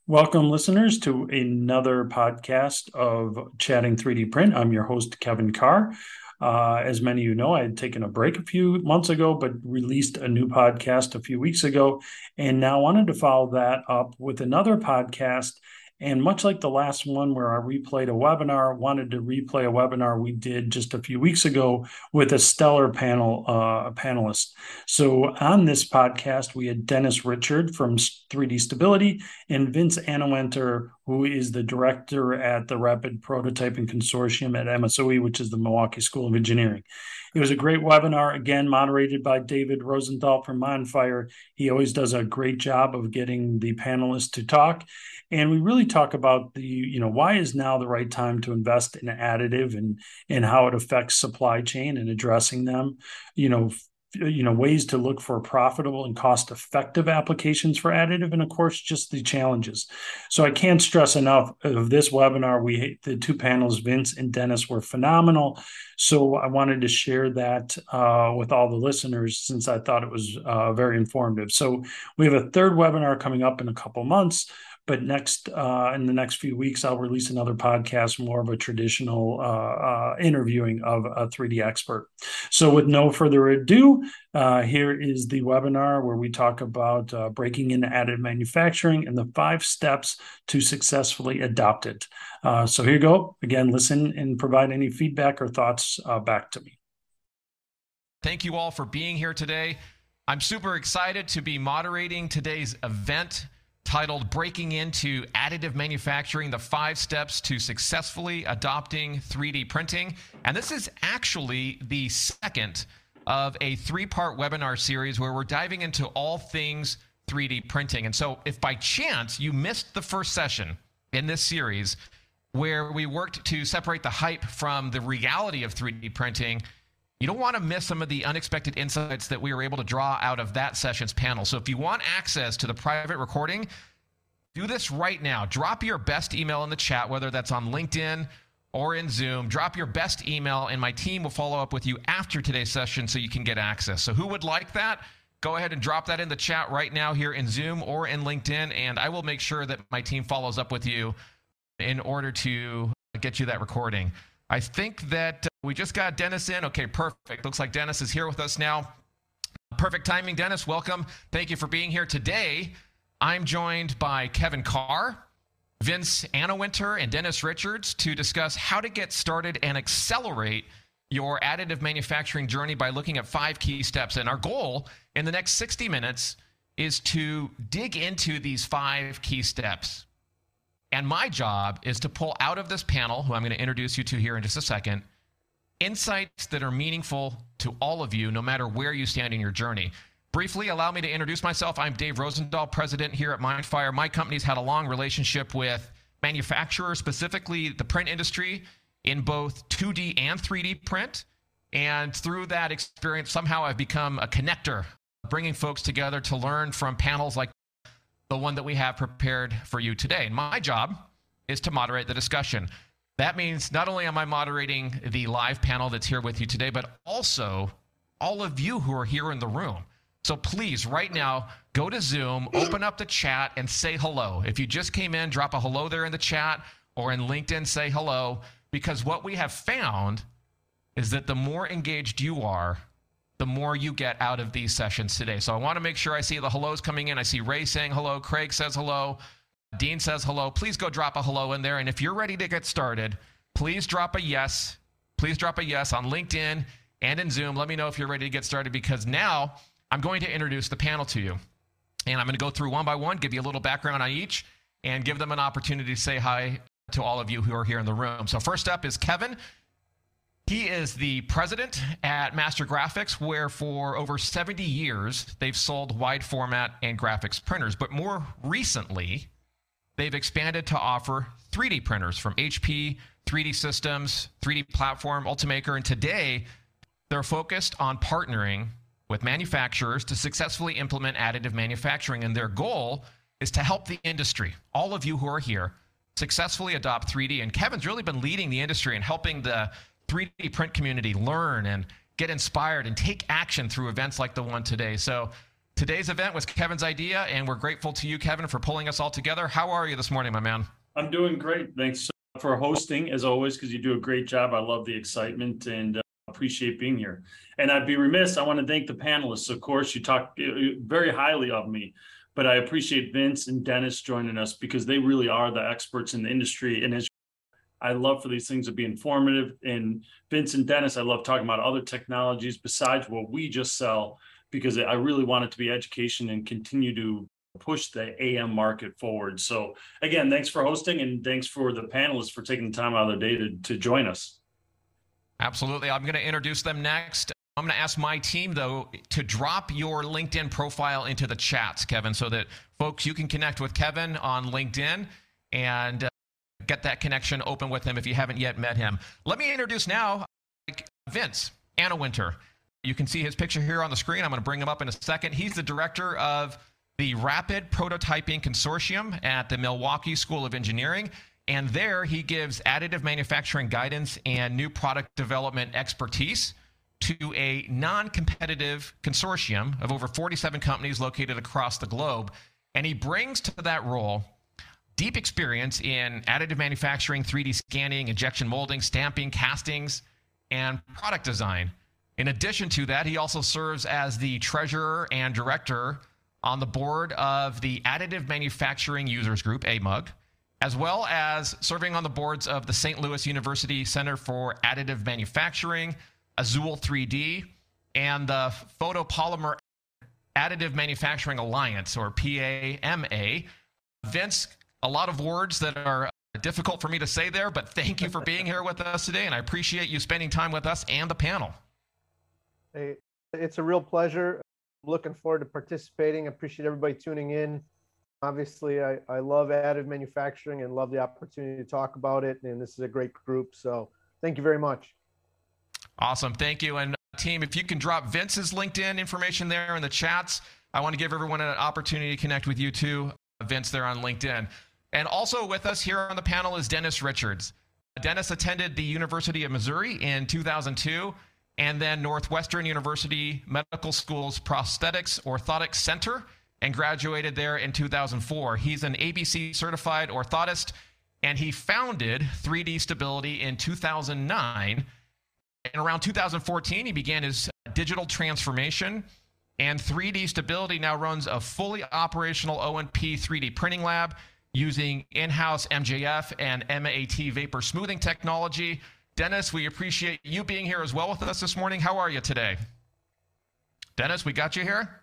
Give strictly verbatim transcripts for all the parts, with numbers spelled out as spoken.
Welcome, listeners, to another podcast of Chatting three D Print. I'm your host, Kevin Carr. Uh, as many of you know, I had taken a break a few months ago, but released a new podcast a few weeks ago, and now wanted to follow that up with another podcast. And much like the last one where I replayed a webinar, wanted to replay a webinar we did just a few weeks ago with a stellar panel, uh, panelist. So on this podcast, we had Dennis Richard from three D Stability and Vince Anawenter, who is the director at the Rapid Prototyping Consortium at M S O E, which is the Milwaukee School of Engineering. It was a great webinar, again, moderated by David Rosenthal from Mindfire. He always does a great job of getting the panelists to talk. And we really talk about the, you know, why is now the right time to invest in additive and, and how it affects supply chain and addressing them, you know, you know ways to look for profitable and cost effective applications for additive, and of course just the challenges. So I can't stress enough of this webinar. We the two panels, Vince and Dennis, were phenomenal. So I wanted to share that uh, with all the listeners, since I thought it was uh, very informative. So we have a third webinar coming up in a couple months. But next, uh, in the next few weeks, I'll release another podcast, more of a traditional uh, uh, interviewing of a three D expert. So with no further ado, uh, here is the webinar where we talk about uh, breaking into additive manufacturing and the five steps to successfully adopt it. Uh, so here you go. Again, listen and provide any feedback or thoughts uh, back to me. Thank you all for being here today. I'm super excited to be moderating today's event titled Breaking into Additive Manufacturing, the Five Steps to Successfully Adopting three D Printing. And this is actually the second of a three-part webinar series where we're diving into all things three D printing. And so if by chance you missed the first session in this series where we worked to separate the hype from the reality of three D printing, you don't want to miss some of the unexpected insights that we were able to draw out of that session's panel. So if you want access to the private recording, do this right now. Drop your best email in the chat, whether that's on LinkedIn or in Zoom. Drop your best email, and my team will follow up with you after today's session so you can get access. So who would like that? Go ahead and drop that in the chat right now here in Zoom or in LinkedIn, and I will make sure that my team follows up with you in order to get you that recording. I think that uh, we just got Dennis in. Okay, perfect. Looks like Dennis is here with us now. Perfect timing, Dennis. Welcome. Thank you for being here today. I'm joined by Kevin Carr, Vince Anawenter, and Dennis Richards to discuss how to get started and accelerate your additive manufacturing journey by looking at five key steps. And our goal in the next sixty minutes is to dig into these five key steps. And my job is to pull out of this panel, who I'm going to introduce you to here in just a second, insights that are meaningful to all of you, no matter where you stand in your journey. Briefly, allow me to introduce myself. I'm Dave Rosendahl, president here at Mindfire. My company's had a long relationship with manufacturers, specifically the print industry, in both two D and three D print. And through that experience, somehow I've become a connector, bringing folks together to learn from panels like the one that we have prepared for you today. And my job is to moderate the discussion. That means not only am I moderating the live panel that's here with you today, but also all of you who are here in the room. So please, right now, go to Zoom, open up the chat, and say hello. If you just came in, drop a hello there in the chat, or in LinkedIn, say hello, because what we have found is that the more engaged you are, the more you get out of these sessions today. So I want to make sure I see the hellos coming in. I see Ray saying hello, Craig says hello, Dean says hello. Please go drop a hello in there. And if you're ready to get started, please drop a yes. Please drop a yes on LinkedIn and in Zoom. Let me know if you're ready to get started, because now I'm going to introduce the panel to you. And I'm going to go through one by one, give you a little background on each, and give them an opportunity to say hi to all of you who are here in the room. So first up is Kevin. He is the president at Master Graphics, where for over seventy years, they've sold wide format and graphics printers. But more recently, they've expanded to offer three D printers from H P, three D Systems, three D Platform, Ultimaker. And today, they're focused on partnering with manufacturers to successfully implement additive manufacturing. And their goal is to help the industry, all of you who are here, successfully adopt three D. And Kevin's really been leading the industry and helping the three D print community learn and get inspired and take action through events like the one today. So Today's event was Kevin's idea, and we're grateful to you, Kevin, for pulling us all together. How are you this morning, my man? I'm doing great. Thanks for hosting, as always, because you do a great job. I love the excitement and uh, appreciate being here. And I'd be remiss, I want to thank the panelists. Of course, you talk very highly of me, but I appreciate Vince and Dennis joining us because they really are the experts in the industry. And as I love for these things to be informative. And Vince and Dennis, I love talking about other technologies besides what we just sell, because I really want it to be education and continue to push the A M market forward. So again, thanks for hosting, and thanks for the panelists for taking the time out of their day to, to join us. Absolutely. I'm going to introduce them next. I'm going to ask my team, though, to drop your LinkedIn profile into the chats, Kevin, so that folks, you can connect with Kevin on LinkedIn and uh, get that connection open with him if you haven't yet met him. Let me introduce now Vince Anawinter. You can see his picture here on the screen. I'm going to bring him up in a second. He's the director of the Rapid Prototyping Consortium at the Milwaukee School of Engineering. And there he gives additive manufacturing guidance and new product development expertise to a non-competitive consortium of over forty-seven companies located across the globe. And he brings to that role deep experience in additive manufacturing, three D scanning, injection molding, stamping, castings, and product design. In addition to that, he also serves as the treasurer and director on the board of the Additive Manufacturing Users Group, A M U G, as well as serving on the boards of the Saint Louis University Center for Additive Manufacturing, Azul three D, and the Photopolymer Additive Manufacturing Alliance, or P A M A. Vince, a lot of words that are difficult for me to say there, but thank you for being here with us today, and I appreciate you spending time with us and the panel. Hey, it's a real pleasure. I'm looking forward to participating. I appreciate everybody tuning in. Obviously, I, I love additive manufacturing and love the opportunity to talk about it, and this is a great group, so thank you very much. Awesome. Thank you. And team, if you can drop Vince's LinkedIn information there in the chats, I want to give everyone an opportunity to connect with you too, Vince, there on LinkedIn. And also with us here on the panel is Dennis Richards. Dennis attended the University of Missouri in two thousand two, and then Northwestern University Medical School's Prosthetics Orthotics Center, and graduated there in two thousand four. He's an A B C certified orthotist, and he founded three D Stability in two thousand nine. And around two thousand fourteen, he began his digital transformation, and three D Stability now runs a fully operational O M P three D printing lab using in-house M J F and M A T vapor smoothing technology. Dennis, we appreciate you being here as well with us this morning. How are you today? Dennis, we got you here?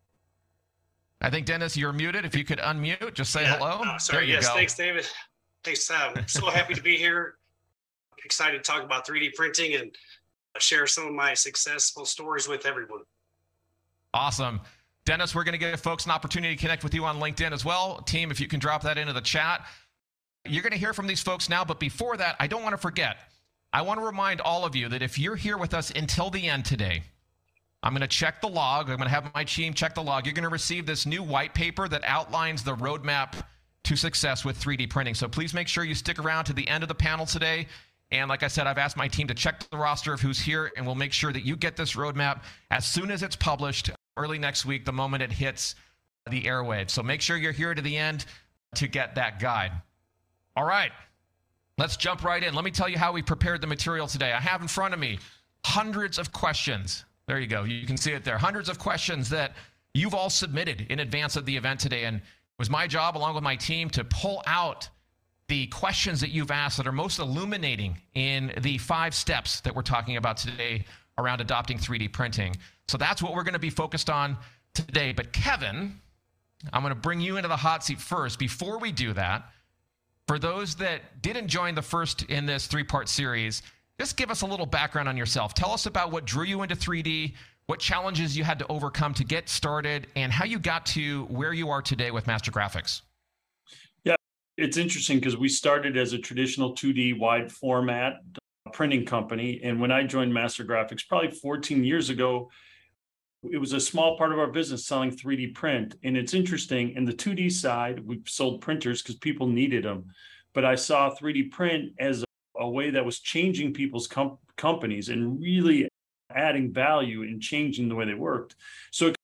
I think, Dennis, you're muted. If you could unmute, just say yeah, hello. Oh, sorry. Yes, go. Thanks, David. Thanks. I'm so happy to be here. Excited to talk about three D printing and share some of my successful stories with everyone. Awesome. Dennis, we're going to give folks an opportunity to connect with you on LinkedIn as well. Team, if you can drop that into the chat. You're going to hear from these folks now, but before that, I don't want to forget. I want to remind all of you that if you're here with us until the end today, I'm going to check the log. I'm going to have my team check the log. You're going to receive this new white paper that outlines the roadmap to success with three D printing. So please make sure you stick around to the end of the panel today. And like I said, I've asked my team to check the roster of who's here, and we'll make sure that you get this roadmap as soon as it's published early next week, the moment it hits the airwaves. So make sure you're here to the end to get that guide. All right, let's jump right in. Let me tell you how we prepared the material today. I have in front of me hundreds of questions. There you go. You can see it there. Hundreds of questions that you've all submitted in advance of the event today. And it was my job, along with my team, to pull out the questions that you've asked that are most illuminating in the five steps that we're talking about today around adopting three D printing. So that's what we're going to be focused on today. But Kevin, I'm going to bring you into the hot seat first. Before we do that, for those that didn't join the first in this three-part series, just give us a little background on yourself. Tell us about what drew you into three D, what challenges you had to overcome to get started, and how you got to where you are today with Master Graphics. Yeah, it's interesting because we started as a traditional two D wide format printing company. And when I joined Master Graphics probably fourteen years ago, it was a small part of our business selling three D print. And it's interesting, in the two D side, we sold printers because people needed them. But I saw three D print as a, a way that was changing people's com- companies and really adding value and changing the way they worked. So it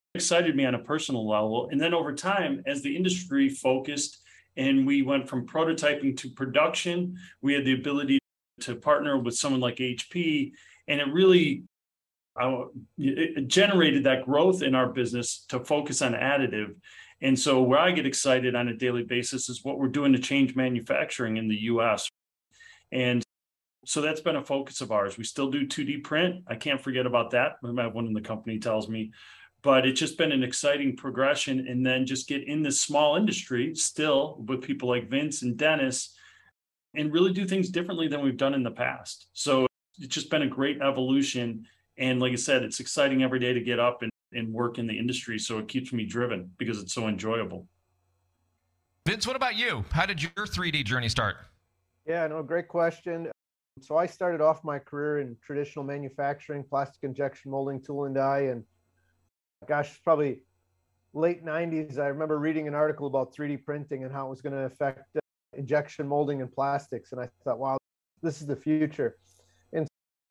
excited me on a personal level. And then over time, as the industry focused and we went from prototyping to production, we had the ability to partner with someone like H P, and it really uh, it generated that growth in our business to focus on additive. And so where I get excited on a daily basis is what we're doing to change manufacturing in the U S. And so that's been a focus of ours. We still do two D print. I can't forget about that. One in the company tells me, but it's just been an exciting progression. And then just get in this small industry still with people like Vince and Dennis and really do things differently than we've done in the past. So it's just been a great evolution. And like I said, it's exciting every day to get up and, and work in the industry. So it keeps me driven because it's so enjoyable. Vince, what about you? How did your three D journey start? Yeah, no, great question. So I started off my career in traditional manufacturing, plastic injection molding, tool and die, and gosh, probably late nineties. I remember reading an article about three D printing and how it was going to affect uh, injection molding and plastics. And I thought, wow, this is the future. And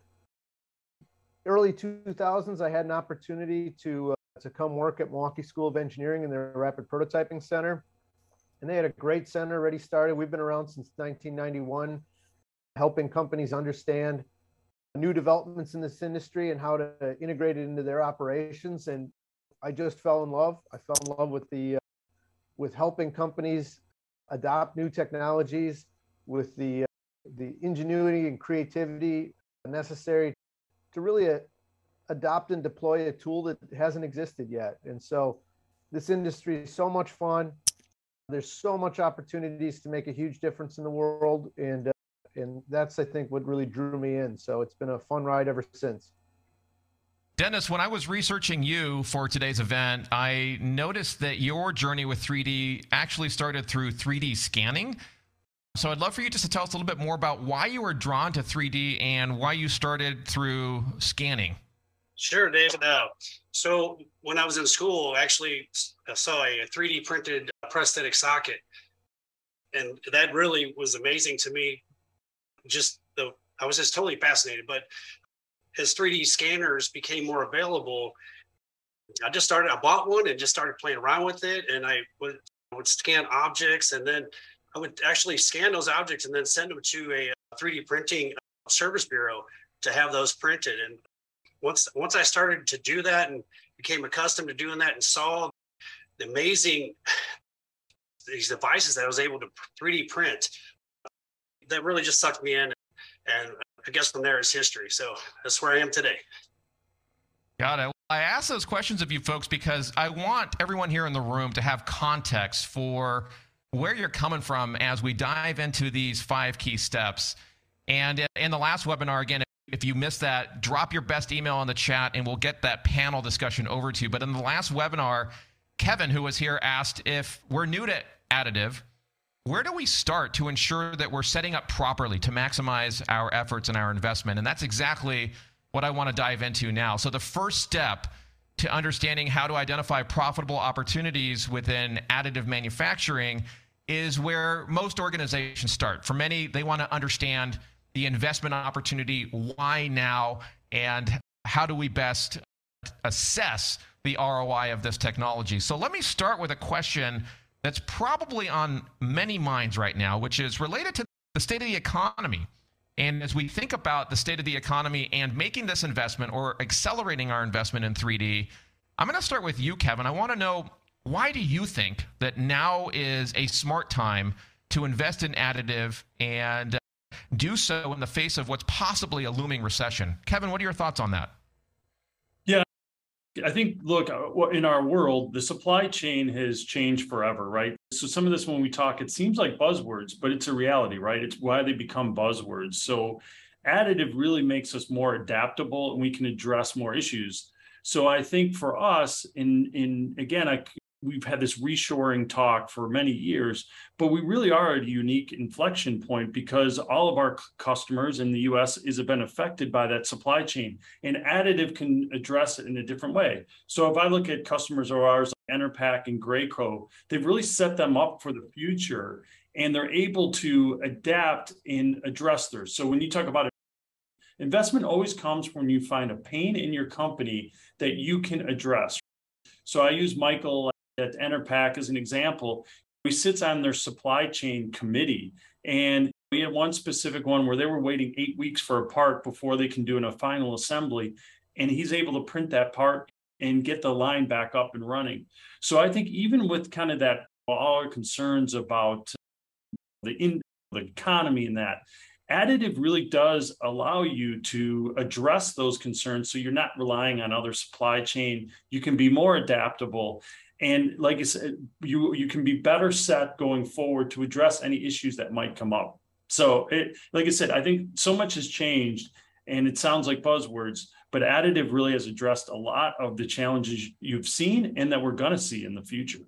early two thousands, I had an opportunity to, uh, to come work at Milwaukee School of Engineering in their Rapid Prototyping Center. And they had a great center already started. We've been around since nineteen ninety-one, helping companies understand new developments in this industry and how to integrate it into their operations. And I just fell in love. I fell in love with the, uh, with helping companies adopt new technologies, with the, uh, the ingenuity and creativity necessary to really uh, adopt and deploy a tool that hasn't existed yet. And so this industry is so much fun. There's so much opportunities to make a huge difference in the world. And, uh, and that's, I think, what really drew me in. So it's been a fun ride ever since. Dennis, when I was researching you for today's event, I noticed that your journey with three D actually started through three D scanning. So I'd love for you just to tell us a little bit more about why you were drawn to three D and why you started through scanning. Sure, Dave. Uh, so when I was in school, I actually saw a three D printed prosthetic socket. And that really was amazing to me. Just the, I was just totally fascinated. But as three D scanners became more available, I just started, I bought one and just started playing around with it. And I would, would scan objects, and then I would actually scan those objects and then send them to a three D printing service bureau to have those printed. And once, once I started to do that and became accustomed to doing that and saw the amazing, these devices that I was able to three D print, that really just sucked me in. And I guess from there is history. So that's where I am today. Got it. I asked those questions of you folks because I want everyone here in the room to have context for where you're coming from as we dive into these five key steps. And in the last webinar, again, if you missed that, drop your best email in the chat and we'll get that panel discussion over to you. But in the last webinar, Kevin, who was here, asked if we're new to additive, where do we start to ensure that we're setting up properly to maximize our efforts and our investment? And that's exactly what I want to dive into now. So the first step to understanding how to identify profitable opportunities within additive manufacturing is where most organizations start. For many, they want to understand the investment opportunity, why now, and how do we best assess the R O I of this technology. So let me start with a question that's probably on many minds right now, which is related to the state of the economy. And as we think about the state of the economy and making this investment or accelerating our investment in three D, I'm going to start with you, Kevin. I want to know, why do you think that now is a smart time to invest in additive and do so in the face of what's possibly a looming recession? Kevin, what are your thoughts on that? Yeah, I think, look, in our world, the supply chain has changed forever, right? So some of this, when we talk, it seems like buzzwords, but it's a reality, right? It's why they become buzzwords. So additive really makes us more adaptable and we can address more issues. So I think for us, in, in again, I, we've had this reshoring talk for many years, but we really are at a unique inflection point because all of our customers in the U S is have been affected by that supply chain, and additive can address it in a different way. So if I look at customers of ours like Enerpac and Graco, they've really set them up for the future, and they're able to adapt and address theirs. So when you talk about investment, always comes when you find a pain in your company that you can address. So I use Michael at Enerpac as an example. He sits on their supply chain committee, and we had one specific one where they were waiting eight weeks for a part before they can do a final assembly, and he's able to print that part and get the line back up and running. So I think even with kind of that, all our concerns about the, in, the economy and that, additive really does allow you to address those concerns, so you're not relying on other supply chain. You can be more adaptable. And like I said, you, you can be better set going forward to address any issues that might come up. So it, like I said, I think so much has changed, and it sounds like buzzwords, but additive really has addressed a lot of the challenges you've seen and that we're going to see in the future.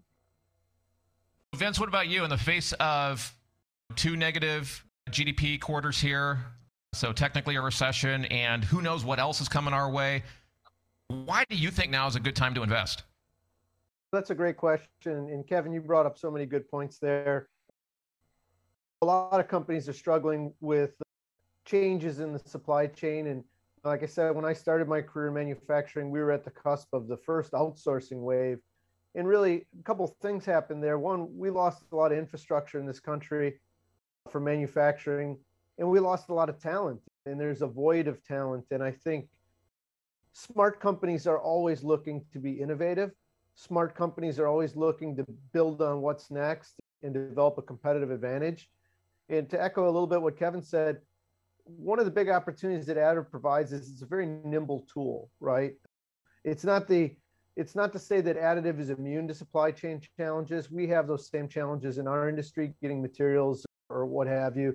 Vince, what about you? In the face of two negative G D P quarters here, so technically a recession, and who knows what else is coming our way, why do you think now is a good time to invest? That's a great question. And Kevin, you brought up so many good points there. A lot of companies are struggling with changes in the supply chain. And like I said, when I started my career in manufacturing, we were at the cusp of the first outsourcing wave. And really, a couple of things happened there. One, we lost a lot of infrastructure in this country for manufacturing, and we lost a lot of talent. And there's a void of talent. And I think smart companies are always looking to be innovative. Smart companies are always looking to build on what's next and develop a competitive advantage. And to echo a little bit what Kevin said, one of the big opportunities that additive provides is it's a very nimble tool, right? It's not the it's not to say that additive is immune to supply chain challenges. We have those same challenges in our industry, getting materials or what have you.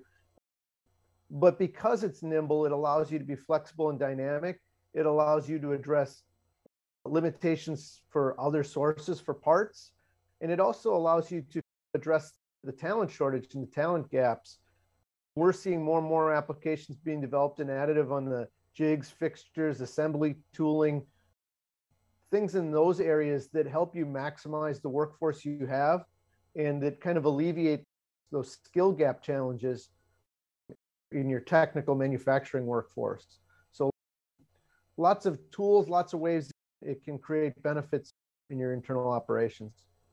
But because it's nimble, it allows you to be flexible and dynamic. It allows you to address limitations for other sources for parts. And it also allows you to address the talent shortage and the talent gaps. We're seeing more and more applications being developed in additive on the jigs, fixtures, assembly, tooling, things in those areas that help you maximize the workforce you have and that kind of alleviate those skill gap challenges in your technical manufacturing workforce. So lots of tools, lots of ways it can create benefits in your internal operations.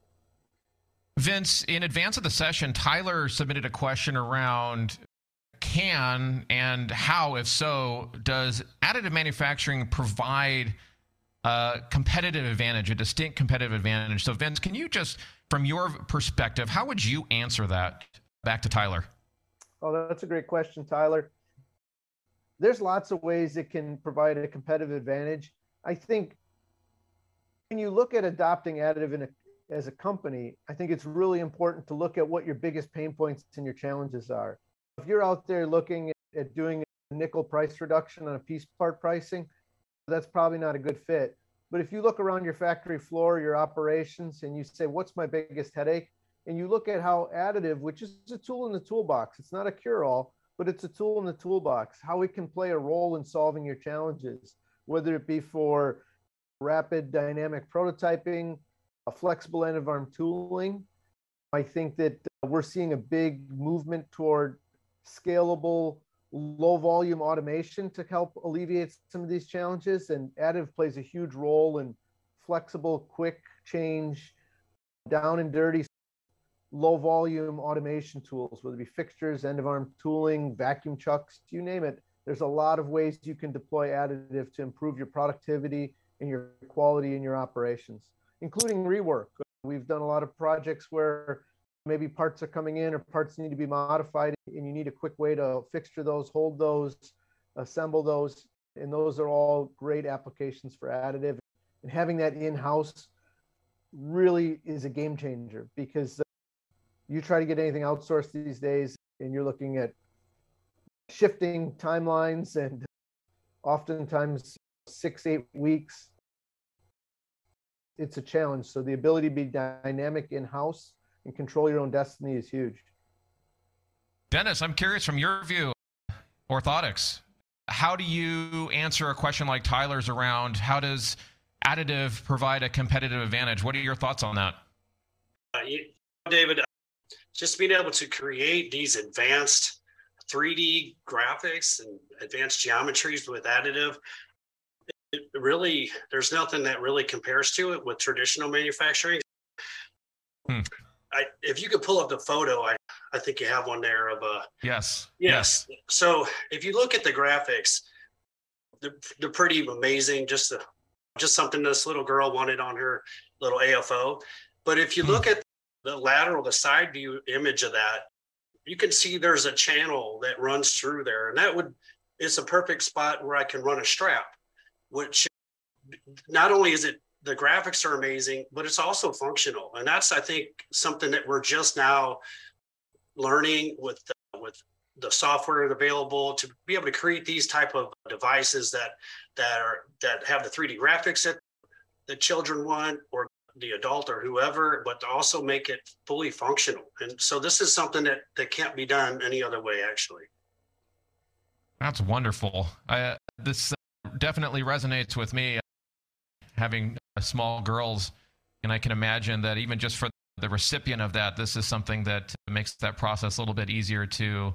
Vince, in advance of the session, Tyler submitted a question around can and how, if so, does additive manufacturing provide a competitive advantage, a distinct competitive advantage? So Vince, can you just, from your perspective, how would you answer that back to Tyler? Oh, that's a great question, Tyler. There's lots of ways it can provide a competitive advantage. I think when you look at adopting additive in a, as a company, I think it's really important to look at what your biggest pain points and your challenges are. If you're out there looking at doing a nickel price reduction on a piece part pricing, that's probably not a good fit. But if you look around your factory floor, your operations, and you say, what's my biggest headache? And you look at how additive, which is a tool in the toolbox, it's not a cure-all, but it's a tool in the toolbox, how it can play a role in solving your challenges, whether it be for rapid dynamic prototyping, a flexible end of arm tooling. I think that we're seeing a big movement toward scalable, low volume automation to help alleviate some of these challenges. And additive plays a huge role in flexible, quick change, down and dirty, low volume automation tools, whether it be fixtures, end of arm tooling, vacuum chucks, you name it. There's a lot of ways you can deploy additive to improve your productivity and your quality in your operations, including rework. We've done a lot of projects where maybe parts are coming in or parts need to be modified and you need a quick way to fixture those, hold those, assemble those. And those are all great applications for additive. And having that in-house really is a game changer, because you try to get anything outsourced these days and you're looking at shifting timelines and oftentimes six, eight weeks. It's a challenge. So the ability to be dynamic in-house and control your own destiny is huge. Dennis, I'm curious from your view, orthotics, how do you answer a question like Tyler's around how does additive provide a competitive advantage? What are your thoughts on that? Uh, you, David, uh, just being able to create these advanced three D graphics and advanced geometries with additive, it really, there's nothing that really compares to it with traditional manufacturing. Hmm. I, if you could pull up the photo, I, I think you have one there of a. Yes. Yes. yes. So if you look at the graphics, they're, they're pretty amazing. Just a, just something this little girl wanted on her little A F O. But if you hmm. look at the lateral, the side view image of that, you can see there's a channel that runs through there. And that would, it's a perfect spot where I can run a strap, which not only is it, the graphics are amazing, but it's also functional. And that's, I think, something that we're just now learning with the, with the software available to be able to create these type of devices that that are that have the three D graphics that the children want, or the adult or whoever, but to also make it fully functional. And so this is something that that can't be done any other way, actually. That's wonderful. I, this uh, definitely resonates with me, having small girls, and I can imagine that even just for the recipient of that, this is something that makes that process a little bit easier to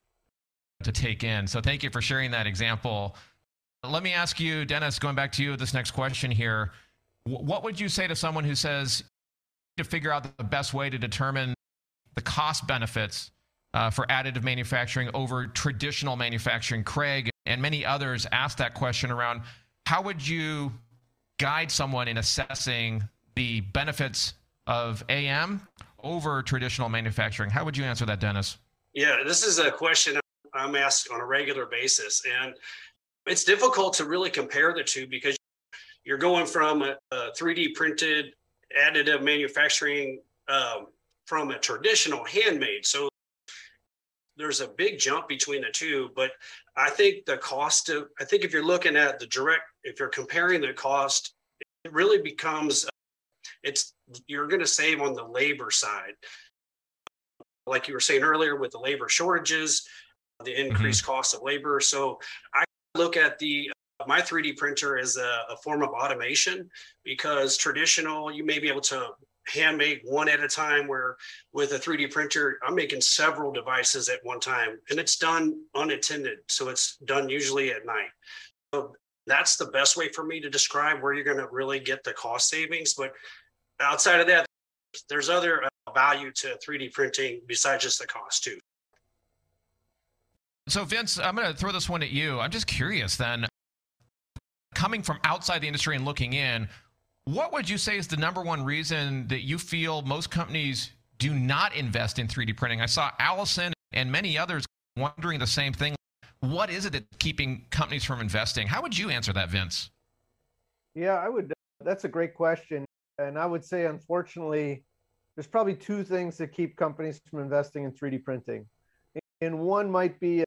to take in. So thank you for sharing that example. Let me ask you, Dennis, going back to you, this next question here, what would you say to someone who says to figure out the best way to determine the cost benefits uh, for additive manufacturing over traditional manufacturing? Craig and many others asked that question around how would you guide someone in assessing the benefits of A M over traditional manufacturing? How would you answer that, Dennis? Yeah, this is a question I'm asked on a regular basis, and it's difficult to really compare the two because you're going from a, a three D printed additive manufacturing um, from a traditional handmade. So there's a big jump between the two, but I think the cost of, I think if you're looking at the direct, if you're comparing the cost, it really becomes, it's, you're going to save on the labor side. Like you were saying earlier with the labor shortages, the increased mm-hmm. cost of labor. So I look at the, my three D printer as a, a form of automation, because traditional, you may be able to hand make one at a time, where with a three D printer, I'm making several devices at one time, and it's done unattended. So it's done usually at night. So that's the best way for me to describe where you're going to really get the cost savings. But outside of that, there's other uh, value to three D printing besides just the cost too. So Vince, I'm going to throw this one at you. I'm just curious then, coming from outside the industry and looking in, what would you say is the number one reason that you feel most companies do not invest in three D printing? I saw Allison and many others wondering the same thing. What is it that's keeping companies from investing? How would you answer that, Vince? Yeah, I would. That's a great question. And I would say, unfortunately, there's probably two things that keep companies from investing in three D printing. And one might be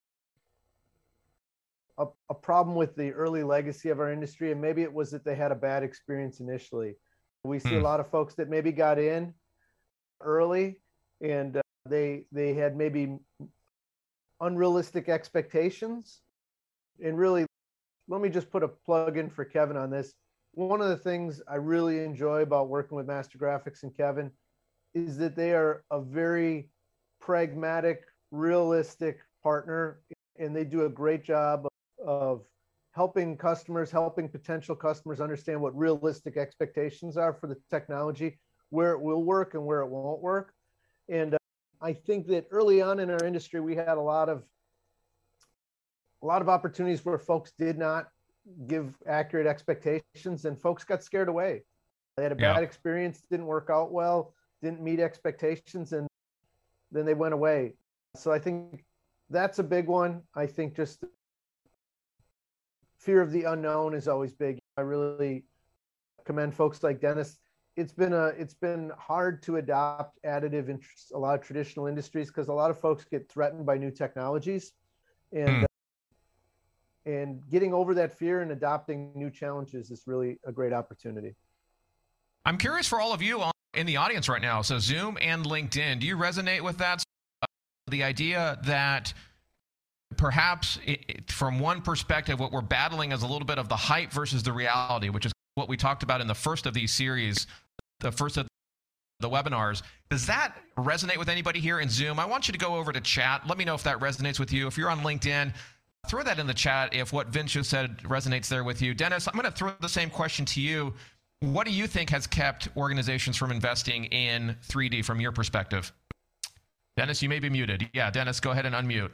a, a problem with the early legacy of our industry. And maybe it was that they had a bad experience initially. We see hmm. a lot of folks that maybe got in early and uh, they they had maybe unrealistic expectations. And really, let me just put a plug in for Kevin on this. One of the things I really enjoy about working with Master Graphics and Kevin is that they are a very pragmatic, realistic partner, and they do a great job of, of helping customers, helping potential customers understand what realistic expectations are for the technology, where it will work and where it won't work. And uh, I think that early on in our industry, we had a lot of a lot of opportunities where folks did not give accurate expectations, and folks got scared away. They had a bad yeah. experience, didn't work out well, didn't meet expectations, and then they went away. So I think that's a big one. I think just fear of the unknown is always big. I really commend folks like Dennis. It's been a it's been hard to adopt additive in a lot of traditional industries because a lot of folks get threatened by new technologies, and mm. uh, and getting over that fear and adopting new challenges is really a great opportunity. I'm curious for all of you in the audience right now. So Zoom and LinkedIn, do you resonate with that? The idea that perhaps it, from one perspective, what we're battling is a little bit of the hype versus the reality, which is what we talked about in the first of these series, the first of the webinars. Does that resonate with anybody here in Zoom? I want you to go over to chat. Let me know if that resonates with you. If you're on LinkedIn, throw that in the chat if what Vince just said resonates there with you. Dennis, I'm going to throw the same question to you. What do you think has kept organizations from investing in three D from your perspective? Dennis, you may be muted. Yeah, Dennis, go ahead and unmute.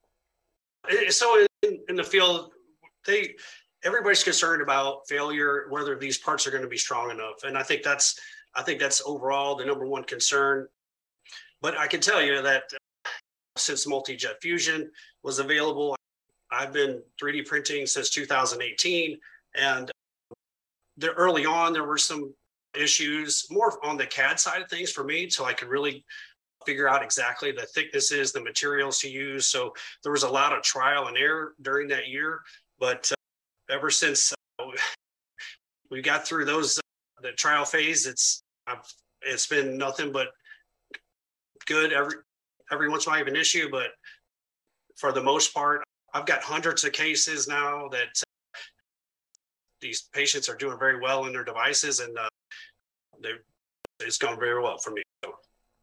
So in, in the field, they everybody's concerned about failure, whether these parts are going to be strong enough. And I think that's I think that's overall the number one concern. But I can tell you that since multi-jet fusion was available, I've been three D printing since two thousand eighteen, and there early on there were some issues more on the C A D side of things for me, so I could really figure out exactly the thicknesses, the materials to use. So there was a lot of trial and error during that year. But uh, ever since uh, we got through those uh, the trial phase, it's I've, it's been nothing but good. Every every once in a while I have an issue, but for the most part, I've got hundreds of cases now that uh, these patients are doing very well in their devices, and uh, it's gone very well for me. So.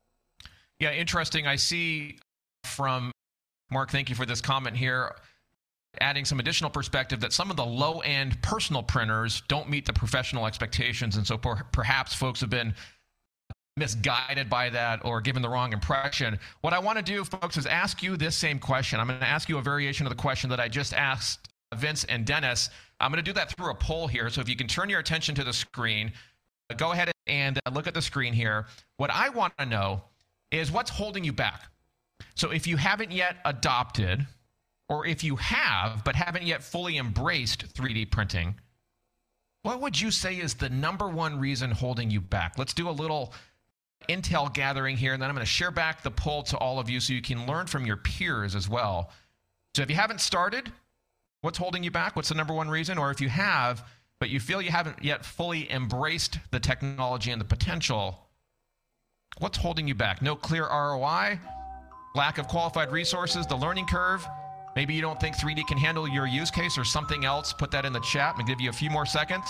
Yeah, interesting. I see from Mark, thank you for this comment here, adding some additional perspective that some of the low-end personal printers don't meet the professional expectations, and so per- perhaps folks have been misguided by that or given the wrong impression. What I want to do, folks, is ask you this same question. I'm going to ask you a variation of the question that I just asked Vince and Dennis. I'm going to do that through a poll here, so if you can turn your attention to the screen, go ahead and look at the screen here. What I want to know is what's holding you back. So if you haven't yet adopted, or if you have but haven't yet fully embraced three D printing, what would you say is the number one reason holding you back? Let's do a little intel gathering here, and then I'm going to share back the poll to all of you so you can learn from your peers as well. So if you haven't started, what's holding you back? What's the number one reason? Or if you have, but you feel you haven't yet fully embraced the technology and the potential, what's holding you back? No clear R O I, lack of qualified resources, the learning curve. Maybe you don't think three D can handle your use case or something else. Put that in the chat. I'm going to give you a few more seconds.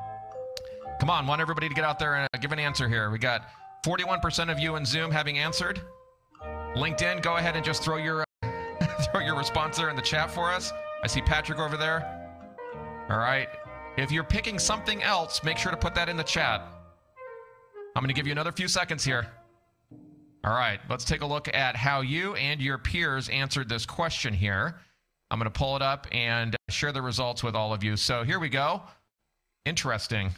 Come on, want everybody to get out there and give an answer here. We got forty-one percent of you in Zoom having answered. LinkedIn, go ahead and just throw your uh, throw your response there in the chat for us. I see Patrick over there. All right. If you're picking something else, make sure to put that in the chat. I'm going to give you another few seconds here. All right, let's take a look at how you and your peers answered this question here. I'm going to pull it up and share the results with all of you. So here we go. Interesting.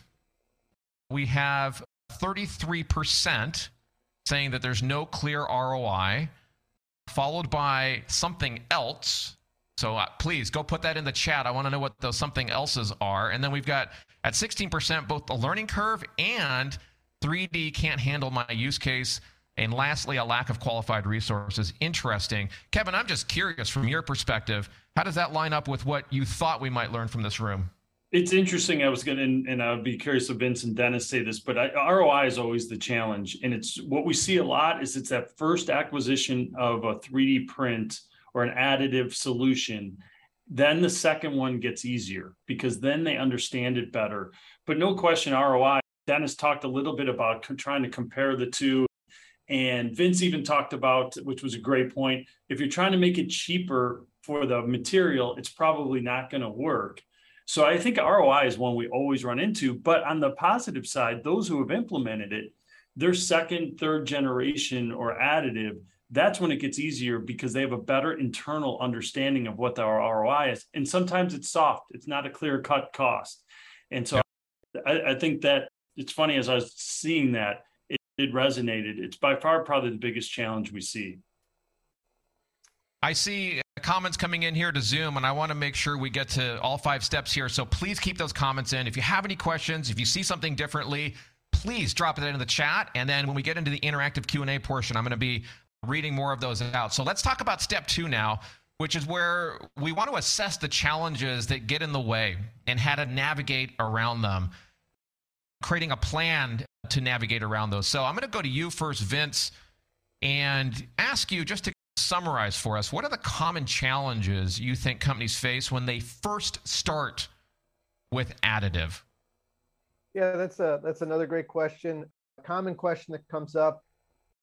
We have thirty-three percent saying that there's no clear R O I, followed by something else. So uh, please go put that in the chat. I want to know what those something else's are. And then we've got at sixteen percent both the learning curve and three D can't handle my use case. And lastly, a lack of qualified resources. Interesting. Kevin, I'm just curious from your perspective, how does that line up with what you thought we might learn from this room? It's interesting. I was going to, and I would be curious if Vince and Dennis say this, but I, R O I is always the challenge. And it's what we see a lot is it's that first acquisition of a three D print or an additive solution. Then the second one gets easier because then they understand it better. But no question, R O I, Dennis talked a little bit about trying to compare the two. And Vince even talked about, which was a great point, if you're trying to make it cheaper for the material, it's probably not going to work. So I think R O I is one we always run into. But on the positive side, those who have implemented it, their second, third generation or additive, that's when it gets easier because they have a better internal understanding of what the R O I is. And sometimes it's soft. It's not a clear-cut cost. And so yeah. I, I think that it's funny as I was seeing that, it, it resonated. It's by far probably the biggest challenge we see. I see comments coming in here to Zoom, and I want to make sure we get to all five steps here. So please keep those comments in. If you have any questions, if you see something differently, please drop it in the chat. And then when we get into the interactive Q and A portion, I'm going to be reading more of those out. So let's talk about step two now, which is where we want to assess the challenges that get in the way and how to navigate around them, creating a plan to navigate around those. So I'm going to go to you first, Vince, and ask you just to summarize for us, what are the common challenges you think companies face when they first start with additive? Yeah, that's a that's another great question. A common question that comes up,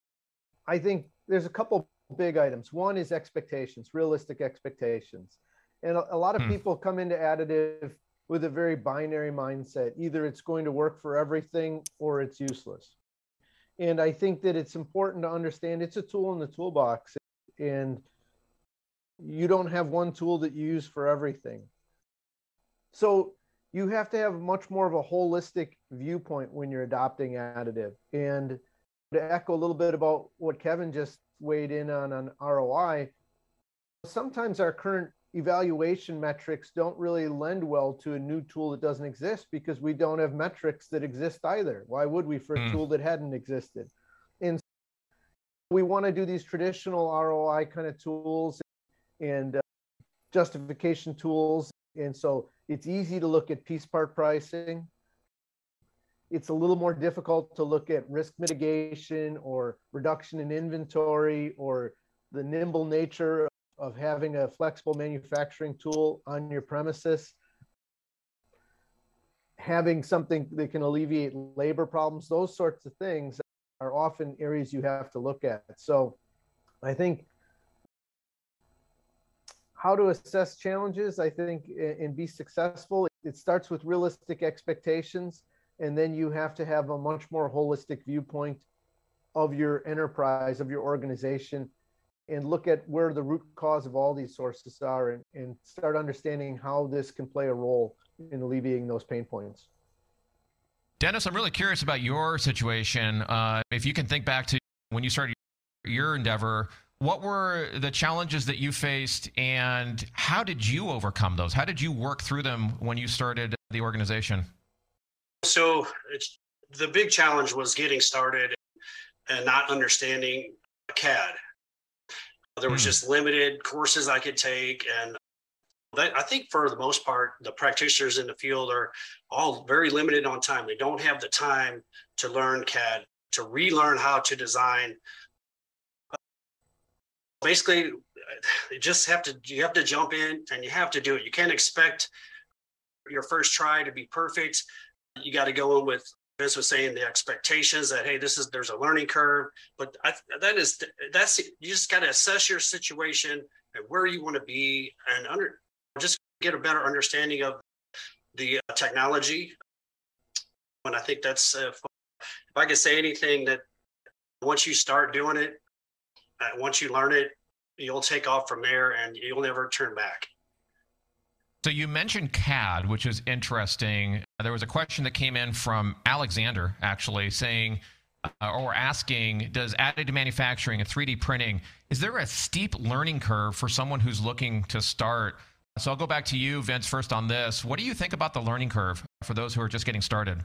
I think there's a couple big items. One is expectations, realistic expectations. And a, a lot of Hmm. people come into additive with a very binary mindset. Either it's going to work for everything or it's useless. And I think that it's important to understand it's a tool in the toolbox, and you don't have one tool that you use for everything. So you have to have much more of a holistic viewpoint when you're adopting additive. And to echo a little bit about what Kevin just weighed in on on R O I, sometimes our current evaluation metrics don't really lend well to a new tool that doesn't exist, because we don't have metrics that exist either. Why would we for a Mm. tool that hadn't existed? And we want to do these traditional R O I kind of tools and uh, justification tools. And so it's easy to look at piece part pricing. It's a little more difficult to look at risk mitigation or reduction in inventory or the nimble nature of having a flexible manufacturing tool on your premises, having something that can alleviate labor problems. Those sorts of things are often areas you have to look at. So I think how to assess challenges, I think, and be successful, it starts with realistic expectations, and then you have to have a much more holistic viewpoint of your enterprise, of your organization, and look at where the root cause of all these sources are, and, and start understanding how this can play a role in alleviating those pain points. Dennis, I'm really curious about your situation. Uh, if you can think back to when you started your endeavor, what were the challenges that you faced, and how did you overcome those? How did you work through them when you started the organization? So it's, the big challenge was getting started and not understanding C A D. There was Hmm. just limited courses I could take, and that, I think for the most part, the practitioners in the field are all very limited on time. They don't have the time to learn C A D, to relearn how to design. Basically, you just have to, you have to jump in and you have to do it. You can't expect your first try to be perfect. You got to go in with, Vince was saying, the expectations that, hey, this is, there's a learning curve, but I, that is, that's, you just got to assess your situation and where you want to be, and under, just get a better understanding of the uh, technology. And I think that's, uh, if I could say anything, that once you start doing it, uh, once you learn it, you'll take off from there and you'll never turn back. So you mentioned C A D, which is interesting. There was a question that came in from Alexander, actually, saying uh, or asking, does additive manufacturing and three D printing, is there a steep learning curve for someone who's looking to start? So I'll go back to you, Vince, first on this. What do you think about the learning curve for those who are just getting started?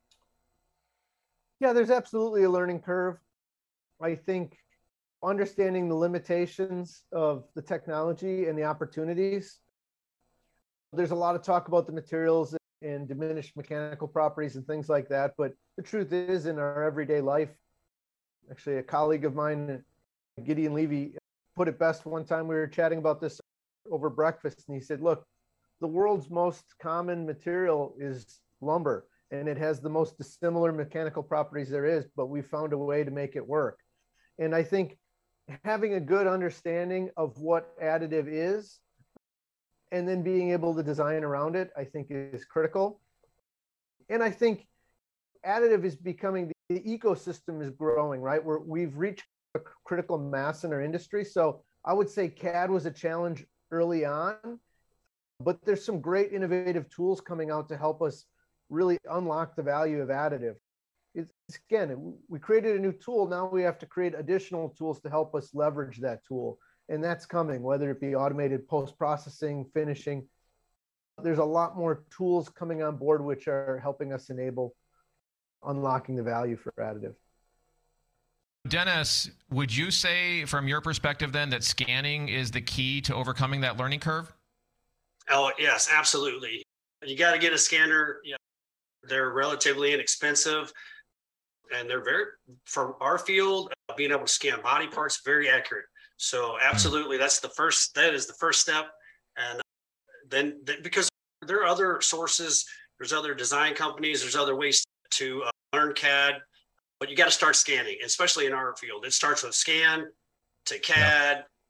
Yeah, there's absolutely a learning curve. I think understanding the limitations of the technology and the opportunities. There's a lot of talk about the materials and diminished mechanical properties and things like that, but the truth is, in our everyday life, actually a colleague of mine, Gideon Levy, put it best one time. We were chatting about this over breakfast, and he said, look, the world's most common material is lumber, and it has the most dissimilar mechanical properties there is, but we found a way to make it work. And I think having a good understanding of what additive is and then being able to design around it, I think is critical. And I think additive is becoming, the ecosystem is growing, right? We're, we've reached a critical mass in our industry. So I would say C A D was a challenge early on, but there's some great innovative tools coming out to help us really unlock the value of additive. It's, again, we created a new tool. Now we have to create additional tools to help us leverage that tool. And that's coming, whether it be automated post-processing, finishing. There's a lot more tools coming on board which are helping us enable unlocking the value for additive. Dennis, would you say from your perspective then that scanning is the key to overcoming that learning curve? Oh, yes, absolutely. You got to get a scanner. Yeah, they're relatively inexpensive, and they're very, for our field, uh, being able to scan body parts, very accurate. So absolutely, that's the first, that is the first step. And then, then because there are other sources, there's other design companies, there's other ways to uh, learn C A D, but you got to start scanning, especially in our field. It starts with scan to C A D,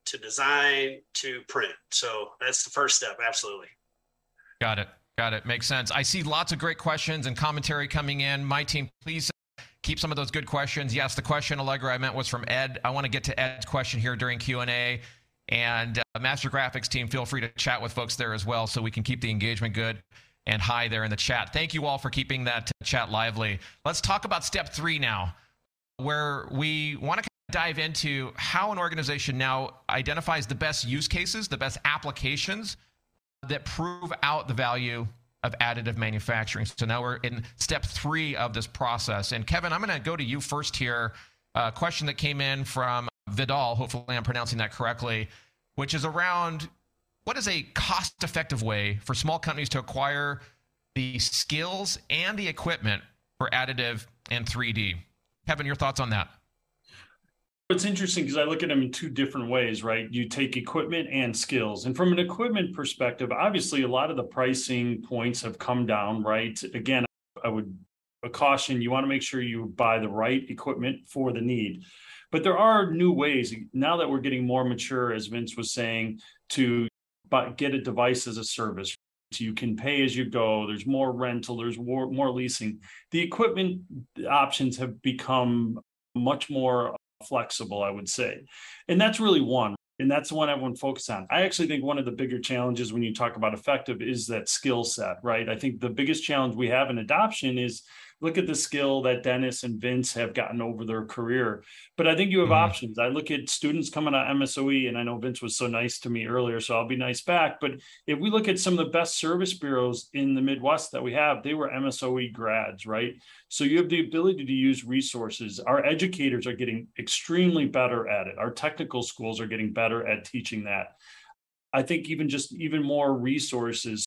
to design to print. So that's the first step. Absolutely. Got it. Got it. Makes sense. I see lots of great questions and commentary coming in. My team, please keep some of those good questions. Yes, the question, Allegra, I meant was from Ed. I want to get to Ed's question here during Q and A. And uh, Master Graphics team, feel free to chat with folks there as well so we can keep the engagement good and high there in the chat. Thank you all for keeping that chat lively. Let's talk about step three now, where we want to dive into how an organization now identifies the best use cases, the best applications that prove out the value of additive manufacturing. So now we're in step three of this process. And Kevin, I'm going to go to you first here. A question that came in from Vidal, hopefully I'm pronouncing that correctly, which is around what is a cost-effective way for small companies to acquire the skills and the equipment for additive and three D? Kevin, your thoughts on that? It's interesting because I look at them in two different ways, right? You take equipment and skills. And from an equipment perspective, obviously a lot of the pricing points have come down, right? Again, I would caution, you want to make sure you buy the right equipment for the need. But there are new ways, now that we're getting more mature, as Vince was saying, to get a device as a service. So you can pay as you go. There's more rental, there's more, more leasing. The equipment options have become much more flexible, I would say. And that's really one. And that's the one everyone focuses on. I actually think one of the bigger challenges when you talk about effective is that skill set, right? I think the biggest challenge we have in adoption is look at the skill that Dennis and Vince have gotten over their career. But I think you have mm-hmm. options. I look at students coming out of M S O E, and I know Vince was so nice to me earlier, so I'll be nice back. But if we look at some of the best service bureaus in the Midwest that we have, they were M S O E grads, right? So you have the ability to use resources. Our educators are getting extremely better at it. Our technical schools are getting better at teaching that. I think even just even more resources.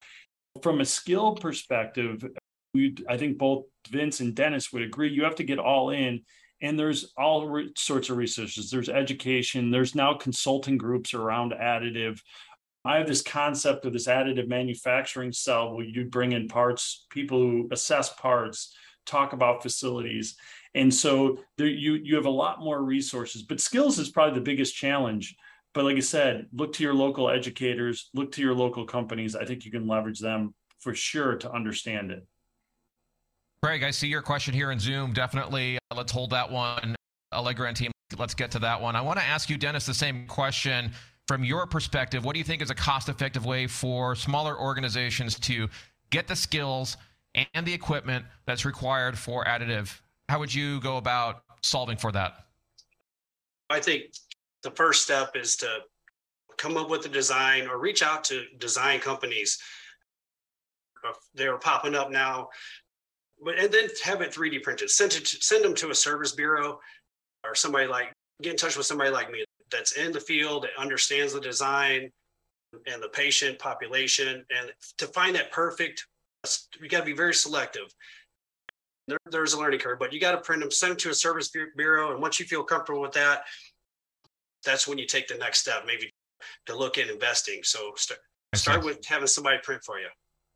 From a skill perspective, we, I think both Vince and Dennis would agree, you have to get all in, and there's all re- sorts of resources. There's education. There's now consulting groups around additive. I have this concept of this additive manufacturing cell where you bring in parts, people who assess parts, talk about facilities. And so there, you, you have a lot more resources, but skills is probably the biggest challenge. But like I said, look to your local educators, look to your local companies. I think you can leverage them for sure to understand it. Greg, I see your question here in Zoom. Definitely, uh, let's hold that one. Allegra and team, let's get to that one. I want to ask you, Dennis, the same question. From your perspective, what do you think is a cost-effective way for smaller organizations to get the skills and the equipment that's required for additive? How would you go about solving for that? I think the first step is to come up with a design or reach out to design companies. They're popping up now. But and then have it three D printed. Send it to, send them to a service bureau or somebody like, get in touch with somebody like me that's in the field, that understands the design and the patient population. And to find that perfect, you got to be very selective. There, there's a learning curve, but you got to print them, send them to a service bureau. And once you feel comfortable with that, that's when you take the next step, maybe to look at investing. So start, start with having somebody print for you.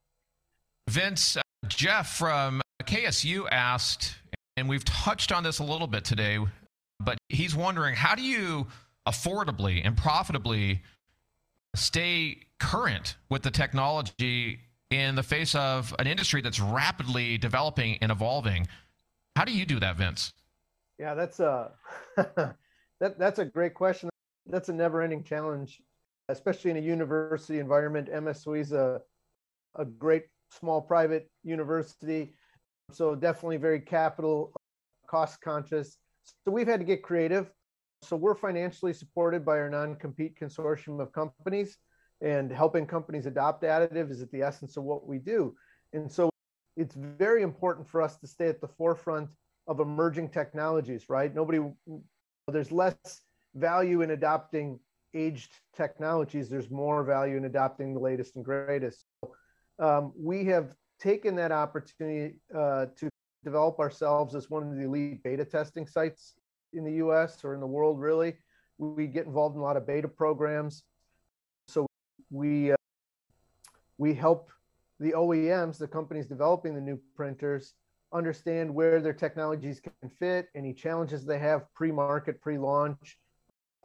Vince, uh, Jeff from K S U asked, and we've touched on this a little bit today, but he's wondering, how do you affordably and profitably stay current with the technology in the face of an industry that's rapidly developing and evolving? How do you do that, Vince? Yeah, that's a that that's a great question. That's a never-ending challenge, especially in a university environment. M S O E is a a great small private university, so definitely very capital cost conscious. So we've had to get creative. So we're financially supported by our non-compete consortium of companies, and helping companies adopt additive is at the essence of what we do. And so it's very important for us to stay at the forefront of emerging technologies, right? Nobody, there's less value in adopting aged technologies. There's more value in adopting the latest and greatest. So, um, we have taken that opportunity uh, to develop ourselves as one of the elite beta testing sites in the U S or in the world, really. We get involved in a lot of beta programs. So we, uh, we help the O E Ms, the companies developing the new printers, understand where their technologies can fit, any challenges they have pre-market, pre-launch.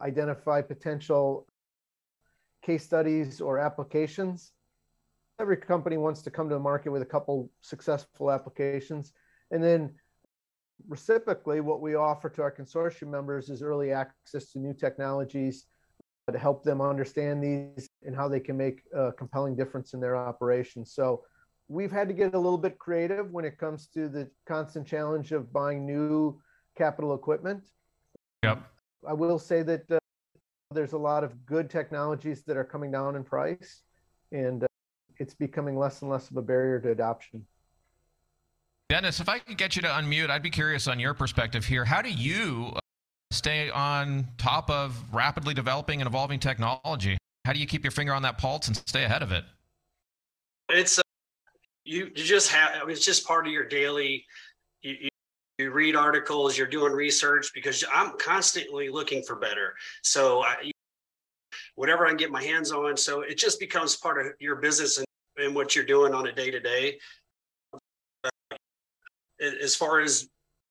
identify potential case studies or applications. Every company wants to come to the market with a couple successful applications. And then reciprocally, what we offer to our consortium members is early access to new technologies to help them understand these and how they can make a compelling difference in their operations. So we've had to get a little bit creative when it comes to the constant challenge of buying new capital equipment. Yep. I will say that uh, there's a lot of good technologies that are coming down in price, and uh, it's becoming less and less of a barrier to adoption. Dennis, if I could get you to unmute, I'd be curious on your perspective here. How do you stay on top of rapidly developing and evolving technology? How do you keep your finger on that pulse and stay ahead of it? It's uh, you, you just have, I mean, it's just part of your daily, you, you, you read articles, you're doing research, because I'm constantly looking for better. So I, whatever I can get my hands on. So it just becomes part of your business and, and what you're doing on a day to day. As far as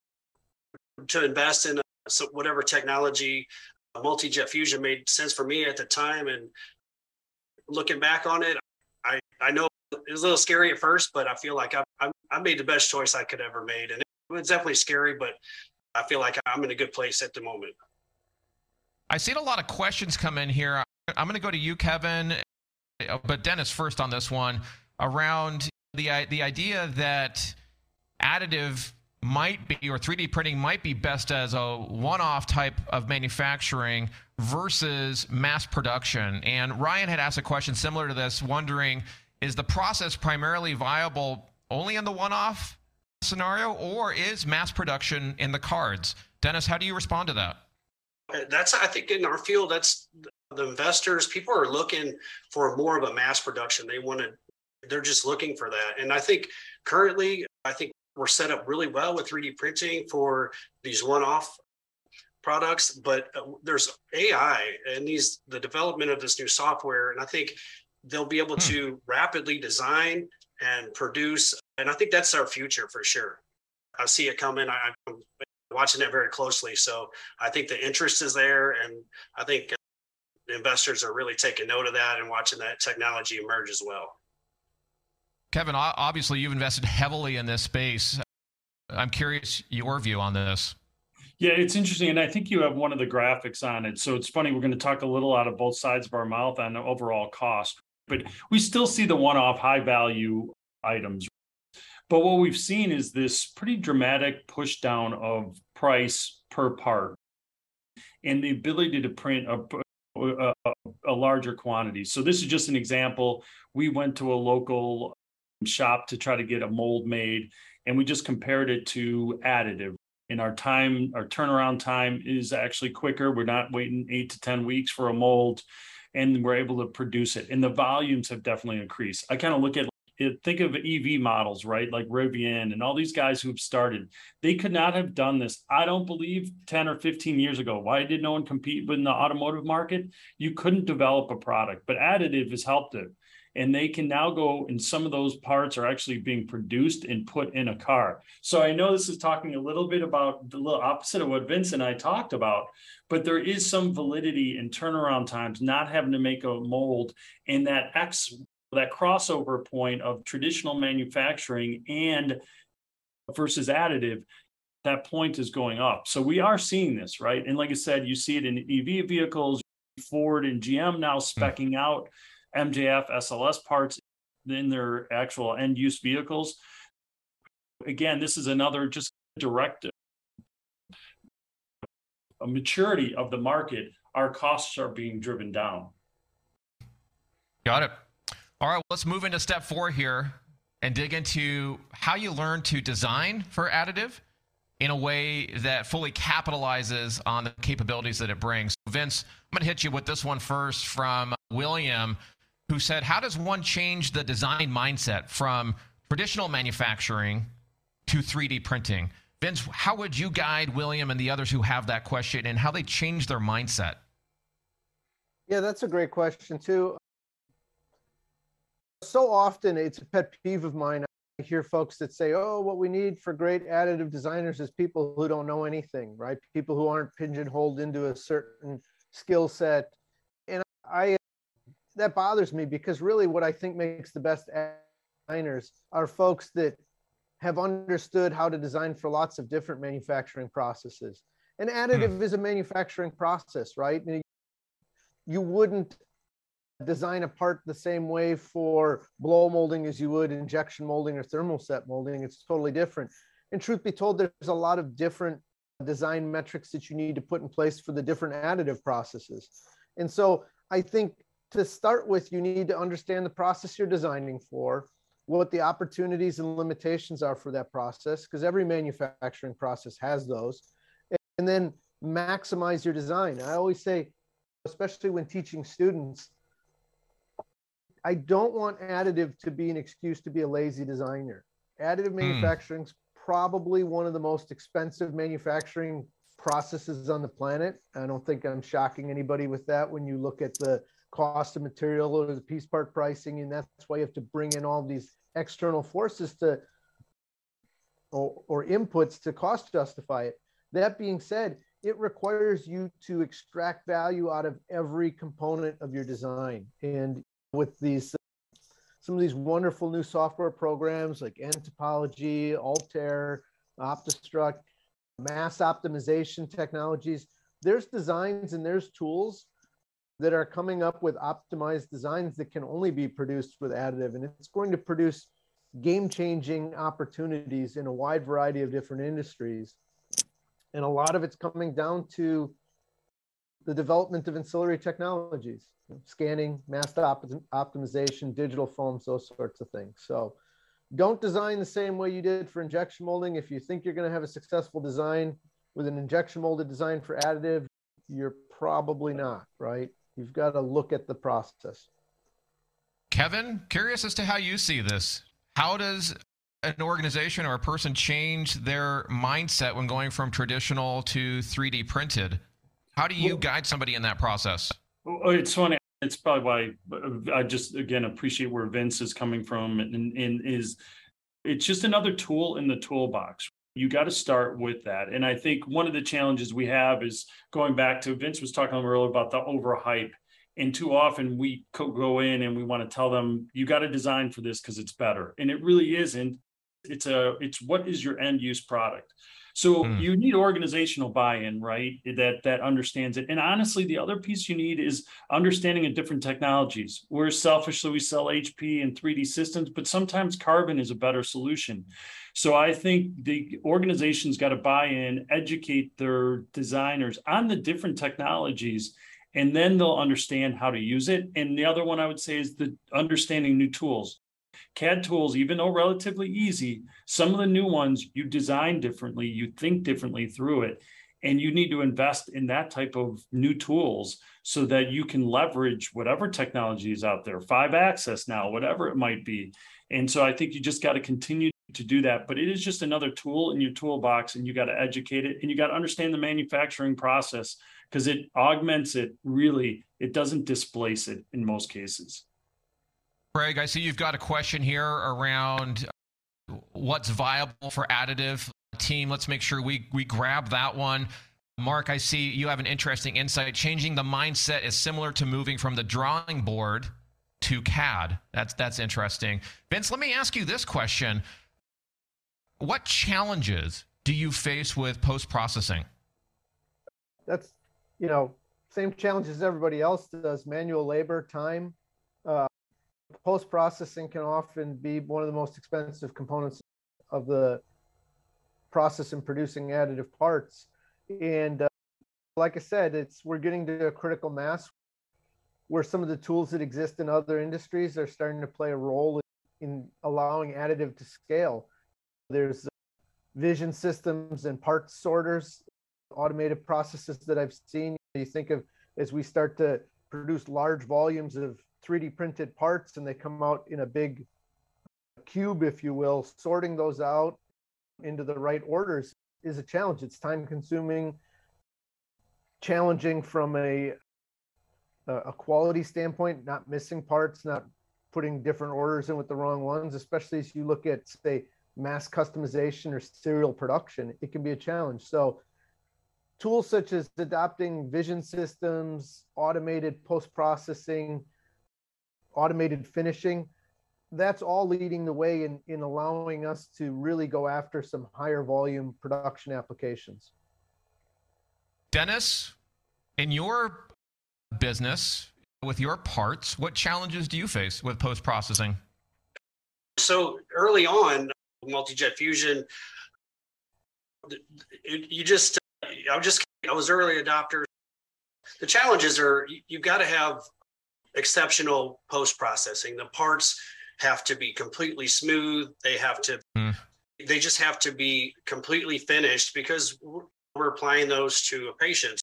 to invest in so whatever technology, multi-jet fusion made sense for me at the time. And looking back on it, I, I know it was a little scary at first, but I feel like I, I, I made the best choice I could ever made. And it was definitely scary, but I feel like I'm in a good place at the moment. I've seen a lot of questions come in here. I'm going to go to you, Kevin, but Dennis first on this one, around the the idea that additive might be, or three D printing might be best as a one-off type of manufacturing versus mass production. And Ryan had asked a question similar to this, wondering, is the process primarily viable only in the one-off scenario, or is mass production in the cards? Dennis, how do you respond to that? That's, I think in our field, that's the investors, people are looking for more of a mass production. They want to, they're just looking for that. And I think currently, I think we're set up really well with three D printing for these one-off products, but there's A I and these, the development of this new software. And I think they'll be able hmm. to rapidly design and produce. And I think that's our future for sure. I see it coming. I, I'm watching it very closely. So I think the interest is there. And I think the investors are really taking note of that and watching that technology emerge as well. Kevin, obviously you've invested heavily in this space. I'm curious your view on this. Yeah, it's interesting. And I think you have one of the graphics on it. So it's funny, we're going to talk a little out of both sides of our mouth on the overall cost, but we still see the one-off high value items. But what we've seen is this pretty dramatic push down of price per part and the ability to print a, a, a larger quantity. So this is just an example. We went to a local shop to try to get a mold made, and we just compared it to additive. And our time, our turnaround time is actually quicker. We're not waiting eight to ten weeks for a mold, and we're able to produce it. And the volumes have definitely increased. I kind of look at it, think of E V models, right? Like Rivian and all these guys who've started. They could not have done this, I don't believe, ten or fifteen years ago. Why did no one compete in the automotive market? You couldn't develop a product, but additive has helped it. And they can now go, and some of those parts are actually being produced and put in a car. So I know this is talking a little bit about the little opposite of what Vince and I talked about, but there is some validity in turnaround times, not having to make a mold, and that X, that crossover point of traditional manufacturing and versus additive, that point is going up. So we are seeing this, right? And like I said, you see it in E V vehicles, Ford and G M now speccing out M J F, S L S parts in their actual end use vehicles. Again, this is another just direct a maturity of the market. Our costs are being driven down. Got it. All right, let's move into step four here and dig into how you learn to design for additive in a way that fully capitalizes on the capabilities that it brings. Vince, I'm going to hit you with this one first from William, who said, how does one change the design mindset from traditional manufacturing to three D printing? Vince, how would you guide William and the others who have that question and how they change their mindset? Yeah, that's a great question too. So often it's a pet peeve of mine. I hear folks that say, oh, what we need for great additive designers is people who don't know anything, right? People who aren't pigeonholed into a certain skill set. And I, that bothers me because really what I think makes the best designers are folks that have understood how to design for lots of different manufacturing processes. And additive mm. is a manufacturing process, right? And you wouldn't design a part the same way for blow molding as you would injection molding or thermoset molding. It's totally different. And truth be told, there's a lot of different design metrics that you need to put in place for the different additive processes. And so I think to start with, you need to understand the process you're designing for, what the opportunities and limitations are for that process, because every manufacturing process has those, and then maximize your design. I always say, especially when teaching students, I don't want additive to be an excuse to be a lazy designer. Additive manufacturing is probably one of the most expensive manufacturing processes on the planet. I don't think I'm shocking anybody with that when you look at the cost of material or the piece part pricing, and that's why you have to bring in all these external forces to or, or inputs to cost justify it. That being said, it requires you to extract value out of every component of your design. And with these, some of these wonderful new software programs like N-Topology, Altair, OptiStruct, mass optimization technologies, there's designs and there's tools that are coming up with optimized designs that can only be produced with additive. And it's going to produce game-changing opportunities in a wide variety of different industries. And a lot of it's coming down to the development of ancillary technologies, scanning, mass op optimization, digital foams, those sorts of things. So don't design the same way you did for injection molding. If you think you're going to have a successful design with an injection molded design for additive, you're probably not, right? You've got to look at the process. Kevin, curious as to how you see this. How does an organization or a person change their mindset when going from traditional to three D printed? How do you well, guide somebody in that process? It's funny. It's probably why I just, again, appreciate where Vince is coming from, and, and is it's just another tool in the toolbox. You got to start with that. And I think one of the challenges we have is going back to Vince was talking earlier about the overhype. And too often we go in and we want to tell them, you got to design for this because it's better. And it really isn't. It's a, it's what is your end use product? So mm. you need organizational buy-in, right? That, that understands it. And honestly, the other piece you need is understanding of different technologies. We're selfishly, we sell H P and three D systems, but sometimes carbon is a better solution. So I think the organization's got to buy in, educate their designers on the different technologies, and then they'll understand how to use it. And the other one I would say is the understanding new tools. C A D tools, even though relatively easy, some of the new ones you design differently, you think differently through it, and you need to invest in that type of new tools so that you can leverage whatever technology is out there, five axis now, whatever it might be. And so I think you just got to continue to do that, but it is just another tool in your toolbox, and you got to educate it, and you got to understand the manufacturing process because it augments it. Really, it doesn't displace it in most cases. Craig, I see you've got a question here around what's viable for additive. Team, let's make sure we, we grab that one. Mark, I see you have an interesting insight. Changing the mindset is similar to moving from the drawing board to C A D. That's, that's interesting. Vince, let me ask you this question. What challenges do you face with post-processing? That's, you know, same challenges everybody else does. Manual labor, time. Uh, post-processing can often be one of the most expensive components of the process in producing additive parts. And uh, like I said, it's we're getting to a critical mass where some of the tools that exist in other industries are starting to play a role in, in allowing additive to scale. There's vision systems and parts sorters, automated processes that I've seen. You think of as we start to produce large volumes of three D printed parts and they come out in a big cube, if you will, sorting those out into the right orders is a challenge. It's time consuming, challenging from a, a quality standpoint, not missing parts, not putting different orders in with the wrong ones, especially as you look at, say, mass customization or serial production. It can be a challenge. So tools such as adopting vision systems, automated post-processing, automated finishing, that's all leading the way in, in allowing us to really go after some higher volume production applications. Dennis, in your business, with your parts, what challenges do you face with post-processing? So early on, multi-jet fusion, you just, I was just, I was early adopter. The challenges are you've got to have exceptional post-processing. The parts have to be completely smooth. They have to, mm. they just have to be completely finished because we're applying those to a patient.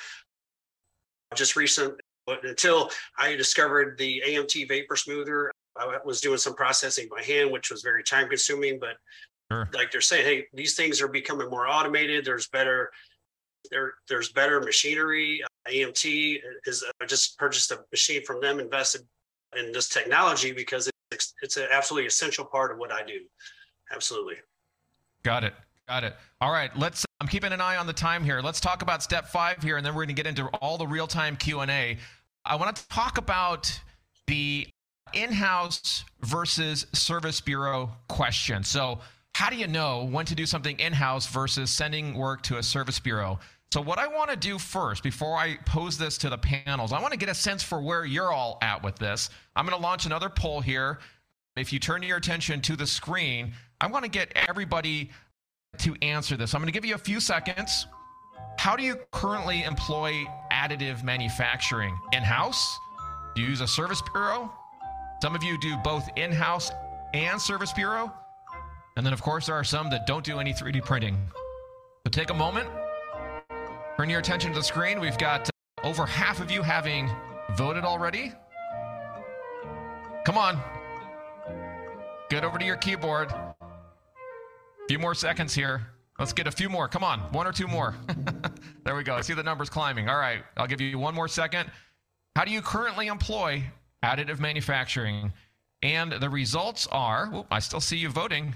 Just recent, until I discovered the A M T vapor smoother, I was doing some processing by hand, which was very time consuming, but sure. Like they're saying, hey, these things are becoming more automated. There's better, there, there's better machinery. A M T is, I just purchased a machine from them, invested in this technology because it's, it's an absolutely essential part of what I do. Absolutely. Got it. Got it. All right. Let's, I'm keeping an eye on the time here. Let's talk about step five here, and then we're going to get into all the real-time Q and A. I want to talk about the in-house versus service bureau question. So how do you know when to do something in-house versus sending work to a service bureau? So what I want to do first, before I pose this to the panels, I want to get a sense for where you're all at with this. I'm going to launch another poll here. If you turn your attention to the screen, I want to get everybody to answer this. I'm going to give you a few seconds. How do you currently employ additive manufacturing? In-house? Do you use a service bureau? Some of you do both in-house and service bureau. And then, of course, there are some that don't do any three D printing. So take a moment. Turn your attention to the screen. We've got over half of you having voted already. Come on. Get over to your keyboard. A few more seconds here. Let's get a few more. Come on. One or two more. There we go. I see the numbers climbing. All right. I'll give you one more second. How do you currently employ additive manufacturing? And the results are, oh, I still see you voting.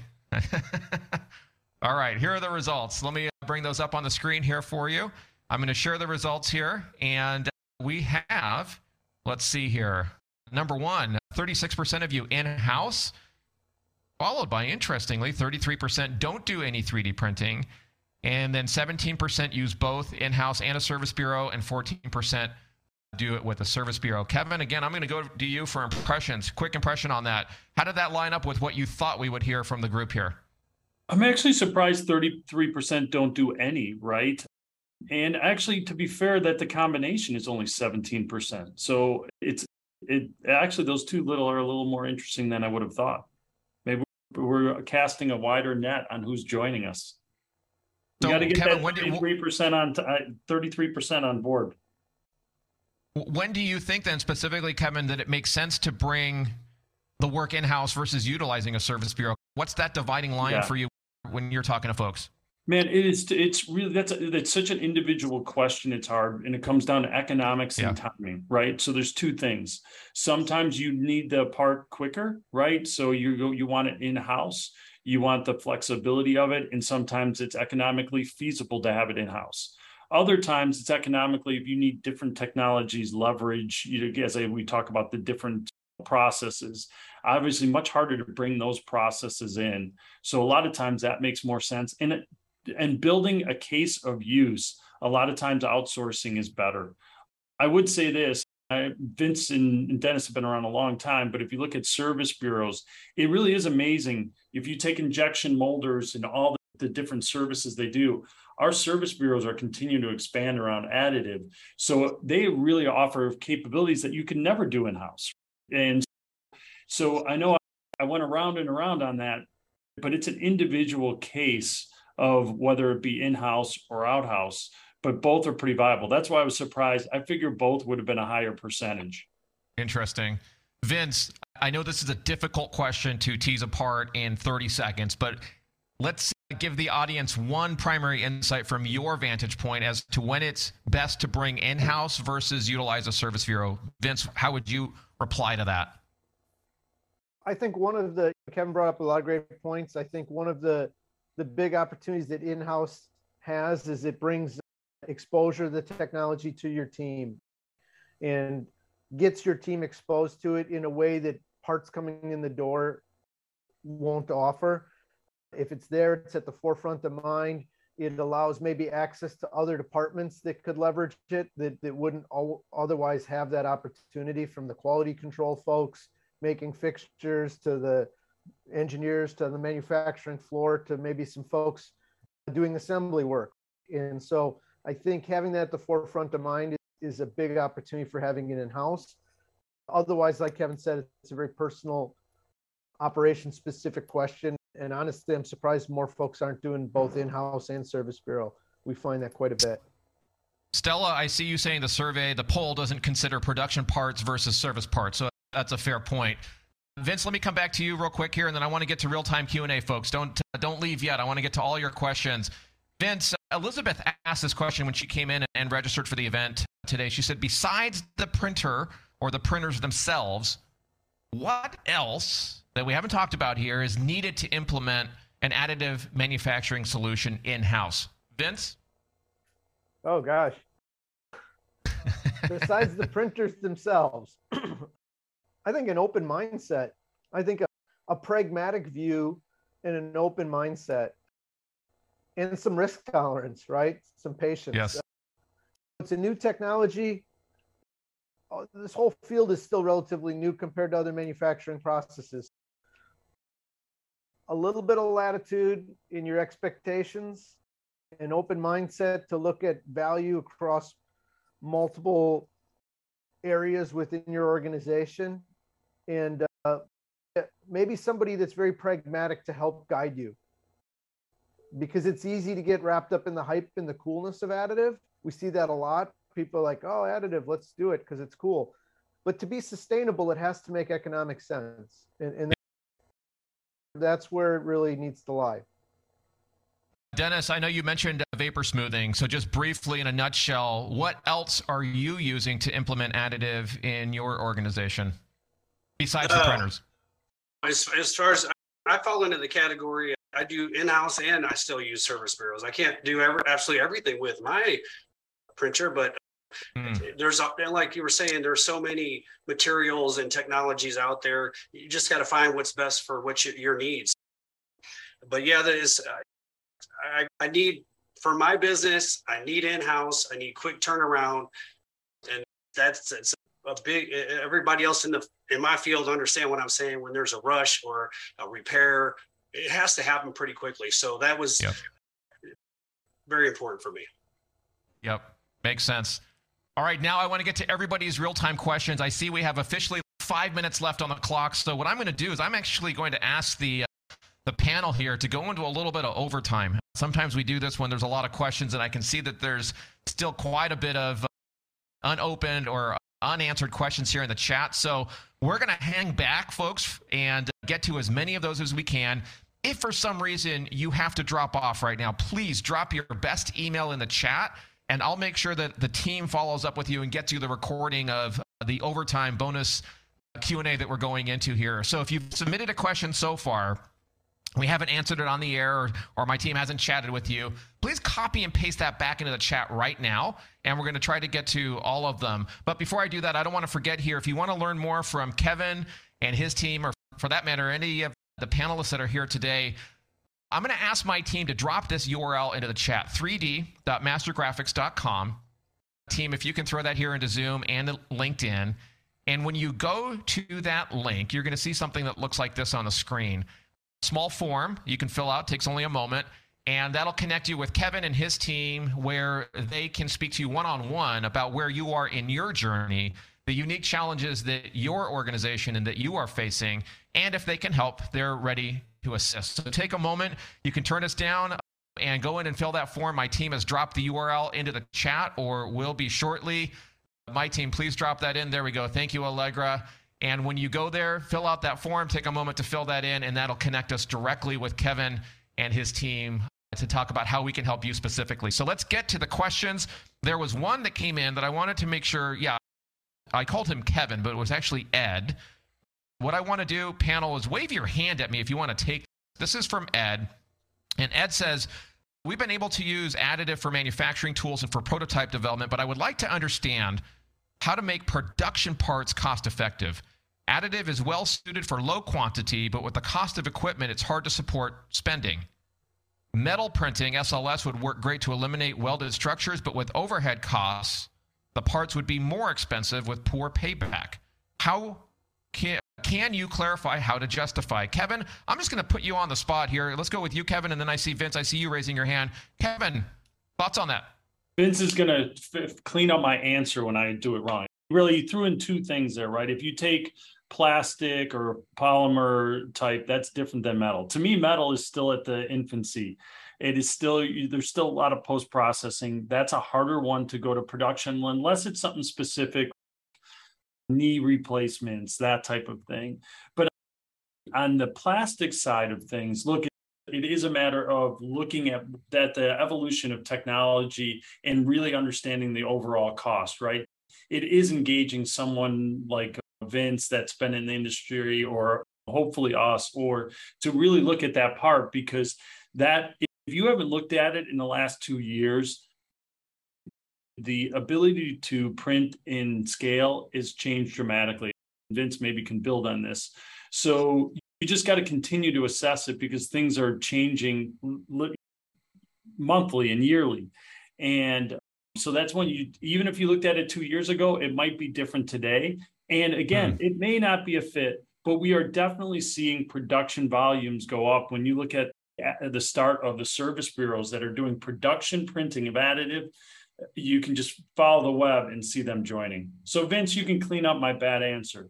All right. Here are the results. Let me bring those up on the screen here for you. I'm going to share the results here. And we have, let's see here. Number one, thirty-six percent of you in-house, followed by, interestingly, thirty-three percent don't do any three D printing. And then seventeen percent use both in-house and a service bureau, and fourteen percent do it with a service bureau. Kevin, again, I'm going to go to you for impressions. Quick impression on that. How did that line up with what you thought we would hear from the group here? I'm actually surprised thirty-three percent don't do any, right? And actually, to be fair, that the combination is only seventeen percent. So it's it actually, those two little are a little more interesting than I would have thought. Maybe we're casting a wider net on who's joining us. You so, got to get Kevin, that thirty-three percent on thirty-three percent on board. When do you think then specifically, Kevin, that it makes sense to bring the work in-house versus utilizing a service bureau? What's that dividing line yeah. for you when you're talking to folks? Man, it is. It's really that's a, that's such an individual question. It's hard, and it comes down to economics yeah. and timing, right? So there's two things. Sometimes you need the part quicker, right? So you go, you want it in-house. You want the flexibility of it, and sometimes it's economically feasible to have it in-house. Other times it's economically, if you need different technologies, leverage, you know, as we talk about the different processes, obviously much harder to bring those processes in. So a lot of times that makes more sense. And it, and building a case of use, a lot of times outsourcing is better. I would say this, I, Vince and Dennis have been around a long time, but if you look at service bureaus, it really is amazing. If you take injection molders and all the, the different services they do, our service bureaus are continuing to expand around additive. So they really offer capabilities that you can never do in-house. And so I know I went around and around on that, but it's an individual case of whether it be in-house or out-house, but both are pretty viable. That's why I was surprised. I figured both would have been a higher percentage. Interesting. Vince, I know this is a difficult question to tease apart in thirty seconds, but let's give the audience one primary insight from your vantage point as to when it's best to bring in-house versus utilize a service bureau. Vince, how would you reply to that? I think one of the, Kevin brought up a lot of great points. I think one of the, the big opportunities that in-house has is it brings exposure of the technology to your team and gets your team exposed to it in a way that parts coming in the door won't offer. If it's there, it's at the forefront of mind. It allows maybe access to other departments that could leverage it that, that wouldn't otherwise have that opportunity, from the quality control folks making fixtures to the engineers to the manufacturing floor to maybe some folks doing assembly work. And so I think having that at the forefront of mind is a big opportunity for having it in-house. Otherwise, like Kevin said, it's a very personal, operation specific question. And honestly, I'm surprised more folks aren't doing both in-house and service bureau. We find that quite a bit. Stella, I see you saying the survey, the poll doesn't consider production parts versus service parts. So that's a fair point. Vince, let me come back to you real quick here, and then I want to get to real-time Q and A, folks. Don't uh, don't leave yet. I want to get to all your questions. Vince, Elizabeth asked this question when she came in and registered for the event today. She said, besides the printer or the printers themselves, what else that we haven't talked about here is needed to implement an additive manufacturing solution in-house? Vince? Oh, gosh. Besides the printers themselves, I think an open mindset. I think a, a pragmatic view and an open mindset and some risk tolerance, right? Some patience. Yes. It's a new technology. This whole field is still relatively new compared to other manufacturing processes. A little bit of latitude in your expectations, an open mindset to look at value across multiple areas within your organization, and uh, maybe somebody that's very pragmatic to help guide you, because it's easy to get wrapped up in the hype and the coolness of additive. We see that a lot. People are like, oh, additive, let's do it because it's cool. But to be sustainable, it has to make economic sense. And, and that's where it really needs to lie. Dennis, I know you mentioned vapor smoothing. So just briefly, in a nutshell, what else are you using to implement additive in your organization besides the uh, printers? As, as far as I fall into the category, I do in-house and I still use service bureaus. I can't do ever, absolutely everything with my printer, but mm. there's, like you were saying, there's so many materials and technologies out there. You just got to find what's best for what you, your needs. But yeah, that is, I, I need, for my business, I need in-house, I need quick turnaround. And that's, it's a big, everybody else in the, in my field understand what I'm saying. When there's a rush or a repair, it has to happen pretty quickly. So that was yep. very important for me. Yep. Makes sense. All right. Now I want to get to everybody's real-time questions. I see we have officially five minutes left on the clock. So what I'm going to do is I'm actually going to ask the, uh, the panel here to go into a little bit of overtime. Sometimes we do this when there's a lot of questions, and I can see that there's still quite a bit of uh, unopened or unanswered questions here in the chat. So we're going to hang back, folks, and get to as many of those as we can. If for some reason you have to drop off right now, please drop your best email in the chat, and I'll make sure that the team follows up with you and gets you the recording of the overtime bonus Q and A that we're going into here. So if you've submitted a question so far, we haven't answered it on the air, or, or my team hasn't chatted with you, please copy and paste that back into the chat right now, and we're going to try to get to all of them. But before I do that, I don't want to forget here, if you want to learn more from Kevin and his team, or for that matter, any of the panelists that are here today, I'm going to ask my team to drop this U R L into the chat, three d dot master graphics dot com. Team, if you can throw that here into Zoom and LinkedIn. And when you go to that link, you're going to see something that looks like this on the screen. Small form you can fill out, takes only a moment, and that'll connect you with Kevin and his team, where they can speak to you one-on-one about where you are in your journey, the unique challenges that your organization and that you are facing, and if they can help, they're ready to assist. So take a moment, you can turn us down and go in and fill that form. My team has dropped the U R L into the chat, or will be shortly. My team, please drop that in. There we go. Thank you, Allegra. And when you go there, fill out that form, take a moment to fill that in, and that'll connect us directly with Kevin and his team to talk about how we can help you specifically. So let's get to the questions. There was one that came in that I wanted to make sure, yeah, I called him Kevin, but it was actually Ed. What I want to do, panel, is wave your hand at me if you want to take. This is from Ed. And Ed says, we've been able to use additive for manufacturing tools and for prototype development, but I would like to understand how to make production parts cost effective. Additive is well suited for low quantity, but with the cost of equipment, it's hard to support spending. Metal printing, S L S, would work great to eliminate welded structures, but with overhead costs, the parts would be more expensive with poor payback. How can, can you clarify how to justify? Kevin, I'm just going to put you on the spot here. Let's go with you, Kevin, and then I see Vince. I see you raising your hand. Kevin, thoughts on that? Vince is going to f- clean up my answer when I do it wrong. Really, you threw in two things there, right? If you take plastic or polymer type, that's different than metal. To me, metal is still at the infancy. It is still, there's still a lot of post-processing. That's a harder one to go to production unless it's something specific, knee replacements, that type of thing. But on the plastic side of things, look, it is a matter of looking at that, the evolution of technology and really understanding the overall cost, right? It is engaging someone like Vince that's been in the industry, or hopefully us, or to really look at that part, because that, if you haven't looked at it in the last two years, the ability to print in scale is changed dramatically. Vince maybe can build on this. So you just got to continue to assess it, because things are changing monthly and yearly. And so that's when you, even if you looked at it two years ago, it might be different today. And again, mm. it may not be a fit, but we are definitely seeing production volumes go up. When you look at the start of the service bureaus that are doing production printing of additive, you can just follow the web and see them joining. So Vince, you can clean up my bad answer.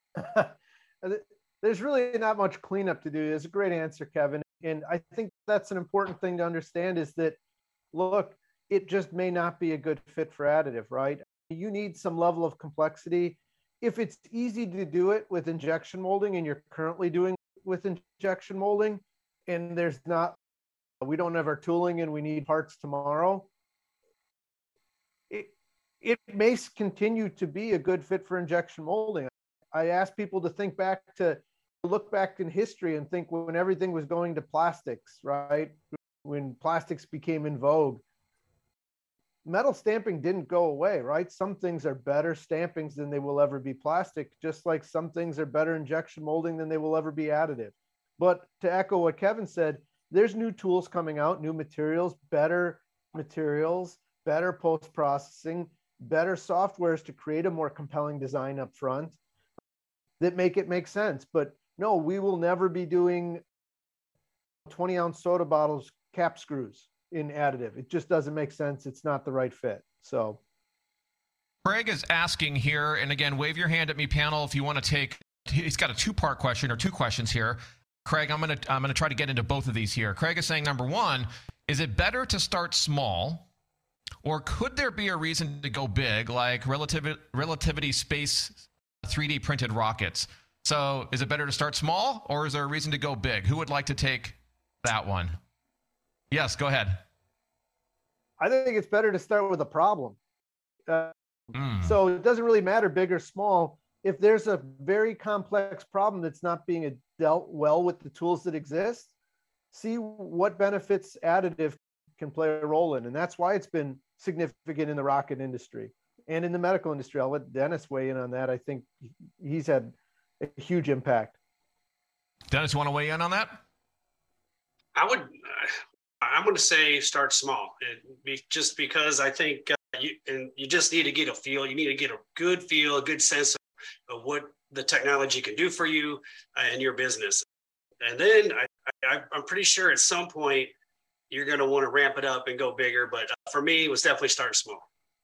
There's really not much cleanup to do. It's a great answer, Kevin. And I think that's an important thing to understand, is that, look, it just may not be a good fit for additive, right? You need some level of complexity. If it's easy to do it with injection molding, and you're currently doing with injection molding, and there's not, we don't have our tooling and we need parts tomorrow, it, it may continue to be a good fit for injection molding. I ask people to think back to, look back in history and think when everything was going to plastics, right? When plastics became in vogue, metal stamping didn't go away, right? Some things are better stampings than they will ever be plastic, just like some things are better injection molding than they will ever be additive. But to echo what Kevin said, there's new tools coming out, new materials, better materials, better post-processing, better softwares to create a more compelling design up front that make it make sense. But no, we will never be doing twenty ounce soda bottles cap screws in additive. It just doesn't make sense. It's not the right fit. So Craig is asking here, and again, wave your hand at me, panel, if you want to take, he's got a two-part question or two questions here. Craig, I'm going to I'm going to try to get into both of these here. Craig is saying, number one, is it better to start small, or could there be a reason to go big, like relativity, relativity space three D printed rockets? So is it better to start small, or is there a reason to go big? Who would like to take that one? Yes, go ahead. I think it's better to start with a problem. Uh, mm. So it doesn't really matter big or small. If there's a very complex problem that's not being dealt well with the tools that exist, see what benefits additive can play a role in. And that's why it's been significant in the rocket industry and in the medical industry. I'll let Dennis weigh in on that. I think he's had a huge impact. Dennis, you want to weigh in on that? I would, uh, I'm going to say start small, it be, just because I think uh, you, and you just need to get a feel. You need to get a good feel, a good sense of, of what the technology can do for you uh, and your business. And then I, I, I'm pretty sure at some point you're going to want to ramp it up and go bigger. But uh, for me, it was definitely start small.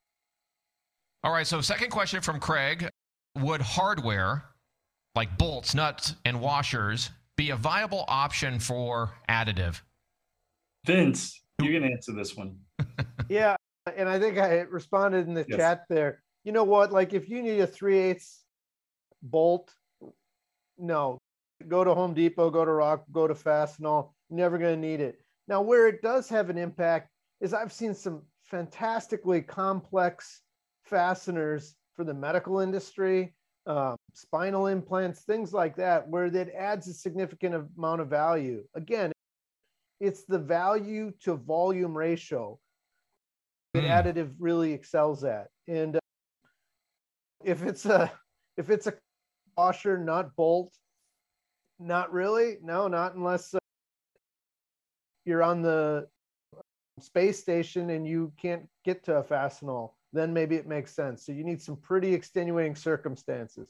All right. So second question from Craig, would hardware like bolts, nuts, and washers be a viable option for additive? Vince, you can answer this one. Yeah, and I think I responded in the Yes. chat there. You know what? Like if you need a three eighths bolt, no. Go to Home Depot, go to Rock, go to Fastenal. You're never going to need it. Now, where it does have an impact is I've seen some fantastically complex fasteners for the medical industry, um, spinal implants, things like that, where that adds a significant amount of value. Again, it's the value to volume ratio that Mm. additive really excels at. And uh, if it's a if it's a washer, not bolt, not really. No, not unless uh, you're on the space station and you can't get to a Fastenal. Then maybe it makes sense. So you need some pretty extenuating circumstances.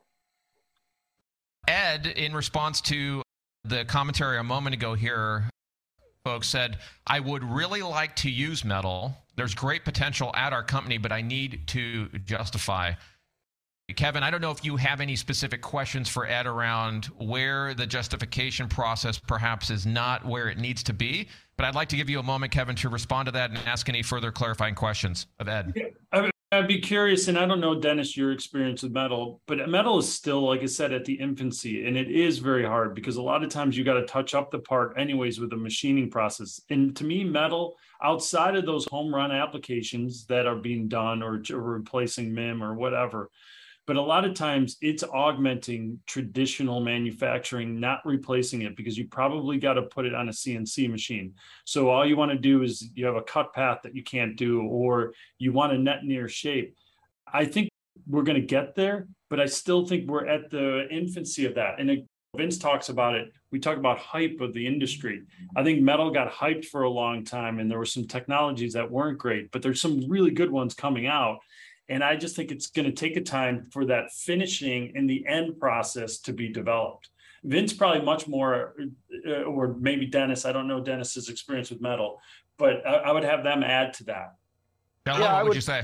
Ed, in response to the commentary a moment ago here, folks said, I would really like to use metal. There's great potential at our company, but I need to justify. Kevin, I don't know if you have any specific questions for Ed around where the justification process perhaps is not where it needs to be, but I'd like to give you a moment, Kevin, to respond to that and ask any further clarifying questions of Ed. Yeah, I, I'd be curious, and I don't know, Dennis, your experience with metal, but metal is still, like I said, at the infancy, and it is very hard because a lot of times you got to touch up the part anyways with the machining process. And to me, metal, outside of those home run applications that are being done or, or replacing M I M or whatever, but a lot of times it's augmenting traditional manufacturing, not replacing it, because you probably got to put it on a C N C machine. So all you want to do is you have a cut path that you can't do, or you want a net near shape. I think we're going to get there, but I still think we're at the infancy of that. And it, Vince talks about it. We talk about hype of the industry. I think metal got hyped for a long time, and there were some technologies that weren't great, but there's some really good ones coming out. And I just think it's going to take a time for that finishing and the end process to be developed. Vince probably much more, uh, or maybe Dennis, I don't know Dennis's experience with metal, but I, I would have them add to that. Now, Yeah, what I would would- you say?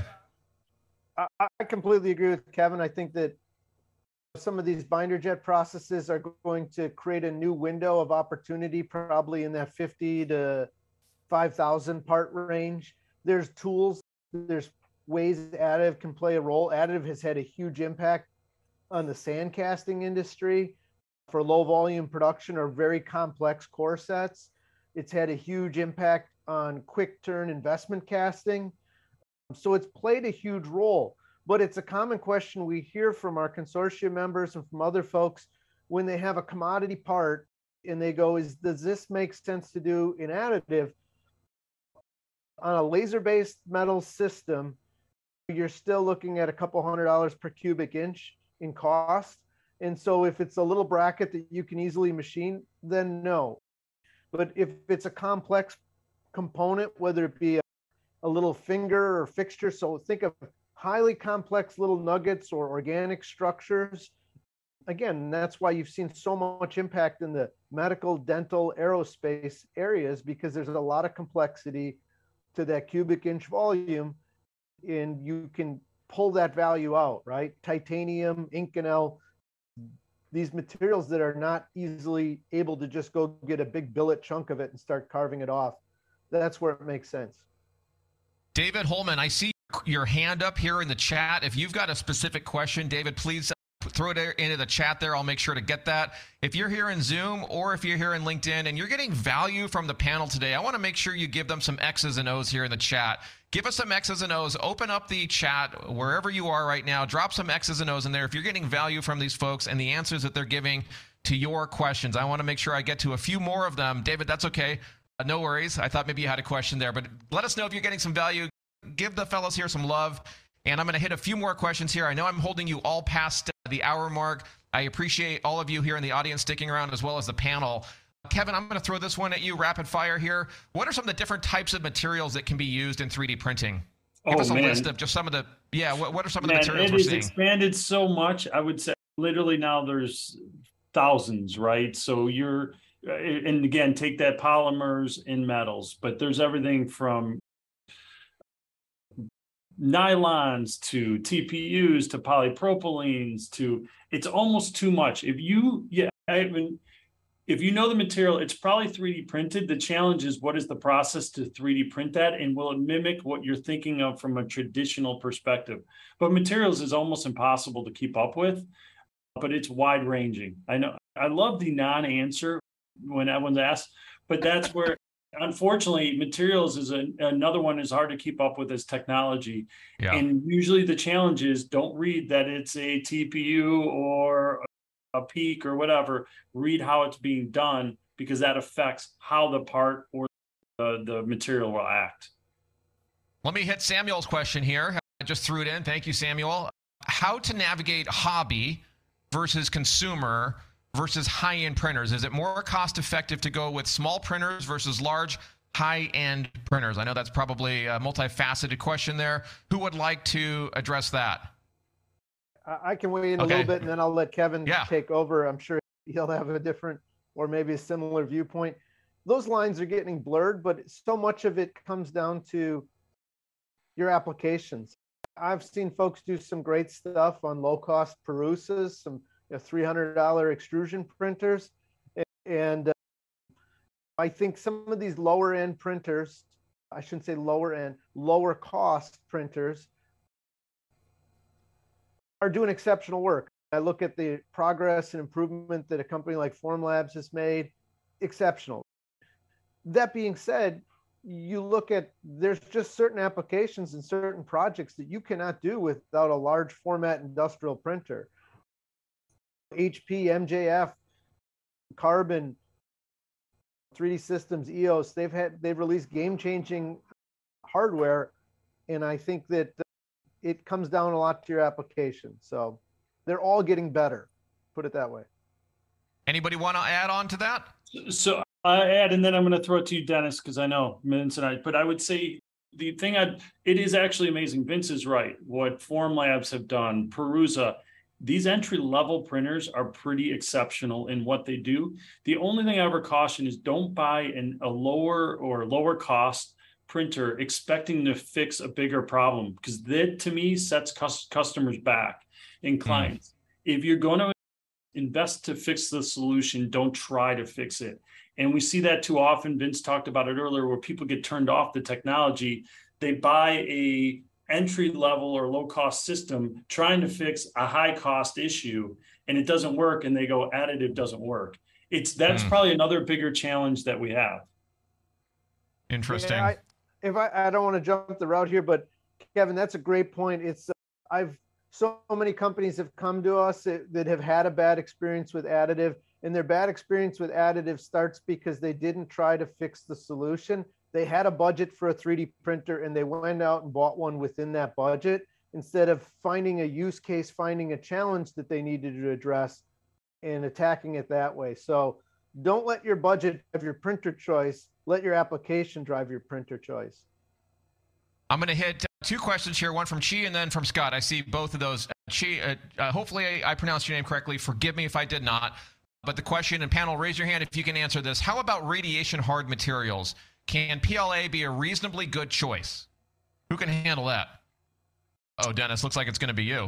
I, I completely agree with Kevin. I think that some of these binder jet processes are going to create a new window of opportunity, probably in that fifty to five thousand part range. There's tools, there's ways additive can play a role. Additive has had a huge impact on the sand casting industry for low volume production or very complex core sets. It's had a huge impact on quick turn investment casting. So it's played a huge role, but it's a common question we hear from our consortium members and from other folks when they have a commodity part and they go, is, does this make sense to do in additive? On a laser-based metal system, you're still looking at a couple hundred dollars per cubic inch in cost. And so if it's a little bracket that you can easily machine, then no. But if it's a complex component, whether it be a, a little finger or fixture, so think of highly complex little nuggets or organic structures. Again, that's why you've seen so much impact in the medical, dental, aerospace areas, because there's a lot of complexity to that cubic inch volume. And you can pull that value out, right? Titanium, Inconel, these materials that are not easily able to just go get a big billet chunk of it and start carving it off. That's where it makes sense. David Holman, I see your hand up here in the chat. If you've got a specific question, David, please throw it into the chat there. I'll make sure to get that. If you're here in Zoom or if you're here in LinkedIn and you're getting value from the panel today, I want to make sure you give them some X's and O's here in the chat. Give us some X's and O's. Open up the chat wherever you are right now. Drop some X's and O's in there if you're getting value from these folks and the answers that they're giving to your questions. I want to make sure I get to a few more of them. David, that's okay. Uh, no worries. I thought maybe you had a question there, but let us know if you're getting some value. Give the fellows here some love. And I'm going to hit a few more questions here. I know I'm holding you all past the hour mark. I appreciate all of you here in the audience sticking around, as well as the panel. Kevin, I'm going to throw this one at you, rapid fire here. What are some of the different types of materials that can be used in three D printing? Give Oh, us a man. list of just some of the, yeah, what, what are some of the Man, materials it we're has seeing? expanded so much. I would say literally now there's thousands, right? So you're, and again, take that polymers and metals, but there's everything from nylons to T P Us to polypropylenes to, it's almost too much. If you, yeah, I mean, if you know the material, it's probably three D printed. The challenge is, what is the process to three D print that? And will it mimic what you're thinking of from a traditional perspective? But materials is almost impossible to keep up with, but it's wide ranging. I know, I love the non-answer when everyone's asked, but that's where, unfortunately, materials is a, another one is hard to keep up with as technology. Yeah. And usually the challenge is, don't read that it's a T P U or a peak or whatever. Read how it's being done because that affects how the part or the, the material will act. Let me hit Samuel's question here. I just threw it in. Thank you, Samuel. How to navigate hobby versus consumer versus high-end printers? Is it more cost-effective to go with small printers versus large high-end printers? I know that's probably a multifaceted question there. Who would like to address that? I can weigh in Okay. a little bit, and then I'll let Kevin Yeah. take over. I'm sure he'll have a different or maybe a similar viewpoint. Those lines are getting blurred, but so much of it comes down to your applications. I've seen folks do some great stuff on low-cost Perusas, some you know, three hundred dollar extrusion printers, and uh, I think some of these lower-end printers, I shouldn't say lower-end, lower-cost printers, are doing exceptional work. I look at the progress and improvement that a company like Formlabs has made, exceptional. That being said, you look at, there's just certain applications and certain projects that you cannot do without a large format industrial printer. H P, M J F, Carbon, three D Systems, E O S, they've had, they've released game-changing hardware. And I think that it comes down a lot to your application. So they're all getting better, put it that way. Anybody want to add on to that? So I add, and then I'm going to throw it to you, Dennis, because I know Vince and I, but I would say the thing I, it is actually amazing. Vince is right. What Formlabs have done, Perusa, these entry level printers are pretty exceptional in what they do. The only thing I ever caution is don't buy an, a lower or lower cost printer expecting to fix a bigger problem, because that to me sets cus- customers back and clients. Mm. If you're going to invest to fix the solution, don't try to fix it. And we see that too often. Vince talked about it earlier, where people get turned off the technology. They buy a entry level or low cost system trying to fix a high cost issue, and it doesn't work, and they go, additive doesn't work. It's that's mm. probably another bigger challenge that we have. Interesting. Yeah, I, if I, I don't want to jump the route here, but Kevin, that's a great point. It's uh, I've so many companies have come to us that, that have had a bad experience with additive, and their bad experience with additive starts because they didn't try to fix the solution. They had a budget for a three D printer, and they went out and bought one within that budget instead of finding a use case, finding a challenge that they needed to address and attacking it that way. So don't let your budget drive your printer choice. Let your application drive your printer choice. I'm going to hit two questions here, one from Chi and then from Scott. I see both of those. Chi, uh, uh, hopefully I, I pronounced your name correctly. Forgive me if I did not. But the question, and panel, raise your hand if you can answer this. How about radiation hard materials? Can P L A be a reasonably good choice? Who can handle that? Oh, Dennis, looks like it's going to be you.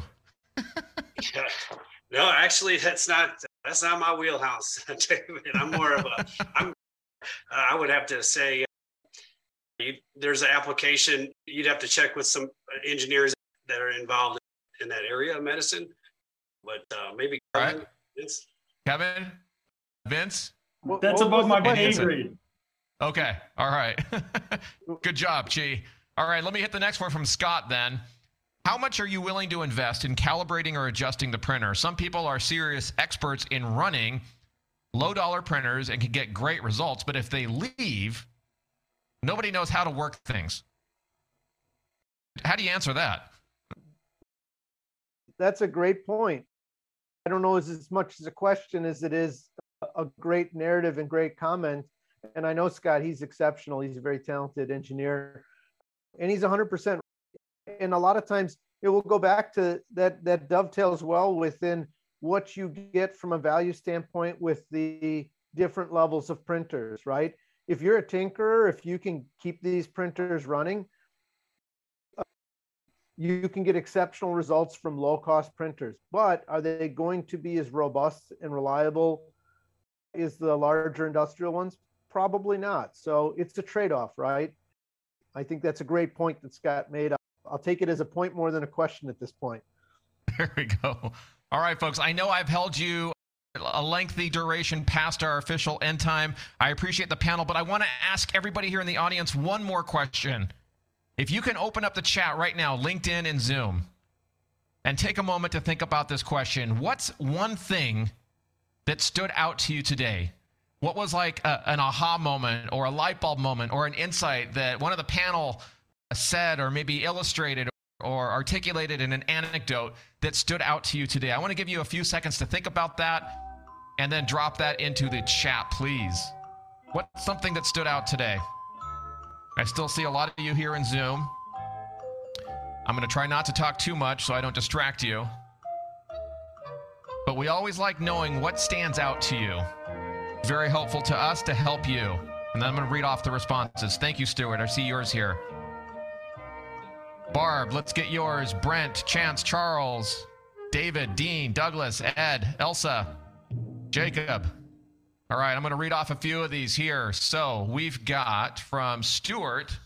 Yeah. No, actually, that's not that's not my wheelhouse, David. I'm more of a. I'm. Uh, I would have to say, uh, you, there's an application. You'd have to check with some engineers that are involved in that area of medicine. But uh, maybe Kevin, right. Vince. Kevin, Vince. What, that's what above my pay question? grade. Okay. All right. Good job, Chi. All right. Let me hit the next one from Scott then. How much are you willing to invest in calibrating or adjusting the printer? Some people are serious experts in running low-dollar printers and can get great results, but if they leave, nobody knows how to work things. How do you answer that? That's a great point. I don't know as, as much as a question as it is a great narrative and great comment. And I know Scott, he's exceptional. He's a very talented engineer, and he's one hundred percent. And a lot of times it will go back to that, that dovetails well within what you get from a value standpoint with the different levels of printers, right? If you're a tinkerer, if you can keep these printers running, you can get exceptional results from low-cost printers. But are they going to be as robust and reliable as the larger industrial ones? Probably not. So it's a trade-off, right? I think that's a great point that Scott made. I'll take it as a point more than a question at this point. There we go. All right, folks, I know I've held you a lengthy duration past our official end time. I appreciate the panel, but I want to ask everybody here in the audience one more question. If you can open up the chat right now, LinkedIn and Zoom, and take a moment to think about this question. What's one thing that stood out to you today? What was like a, an aha moment or a light bulb moment or an insight that one of the panel said or maybe illustrated or articulated in an anecdote that stood out to you today? I want to give you a few seconds to think about that and then drop that into the chat, please. What's something that stood out today? I still see a lot of you here in Zoom. I'm going to try not to talk too much so I don't distract you. But we always like knowing what stands out to you. Very helpful to us to help you. And then I'm going to read off the responses. Thank you, Stuart. I see yours here. Barb, let's get yours. Brent, Chance, Charles, David, Dean, Douglas, Ed, Elsa, Jacob. All right, I'm going to read off a few of these here. So we've got from Stuart,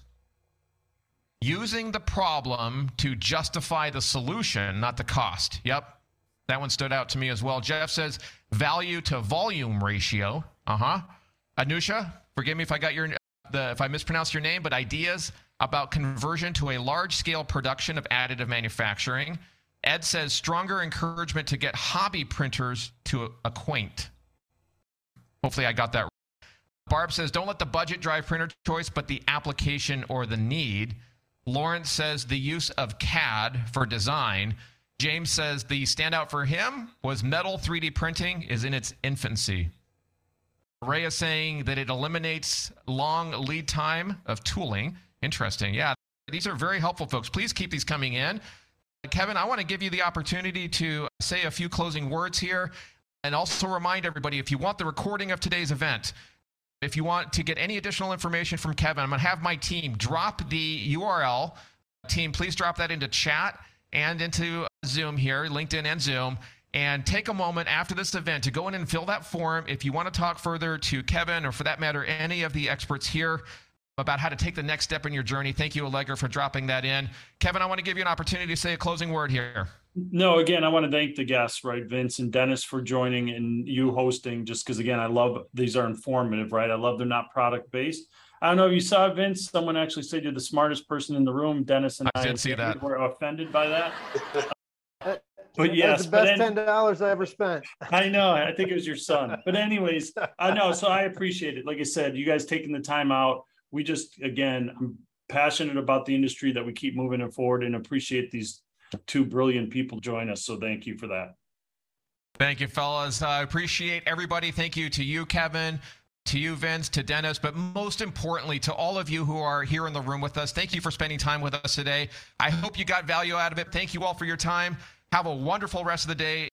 using the problem to justify the solution, not the cost. Yep. That one stood out to me as well. Jeff says value to volume ratio. Uh-huh. Anusha, forgive me if I got your the if I mispronounced your name, but ideas about conversion to a large-scale production of additive manufacturing. Ed says stronger encouragement to get hobby printers to acquaint. Hopefully I got that right. Barb says don't let the budget drive printer choice, but the application or the need. Lawrence says the use of C A D for design. James says the standout for him was metal three D printing is in its infancy. Ray is saying that it eliminates long lead time of tooling. Interesting. Yeah, these are very helpful, folks. Please keep these coming in. Kevin, I want to give you the opportunity to say a few closing words here and also remind everybody, if you want the recording of today's event, if you want to get any additional information from Kevin, I'm going to have my team drop the U R L. Team, please drop that into chat and into Zoom here, LinkedIn and Zoom, and take a moment after this event to go in and fill that form if you want to talk further to Kevin or, for that matter, any of the experts here about how to take the next step in your journey. Thank you, Allegra, for dropping that in. Kevin, I want to give you an opportunity to say a closing word here. No, again, I want to thank the guests, right, Vince and Dennis, for joining and you hosting, just because, again, I love these are informative, right? I love they're not product-based. I don't know if you saw, Vince, someone actually said you're the smartest person in the room. Dennis and I, I did see that. Were offended by that. But yes, the best ten dollars I ever spent. I know. I think it was your son. But anyways, I know. So I appreciate it. Like I said, you guys taking the time out. We just, again, I'm passionate about the industry that we keep moving it forward and appreciate these two brilliant people join us. So thank you for that. Thank you, fellas. I appreciate everybody. Thank you to you, Kevin, to you, Vince, to Dennis, but most importantly, to all of you who are here in the room with us. Thank you for spending time with us today. I hope you got value out of it. Thank you all for your time. Have a wonderful rest of the day.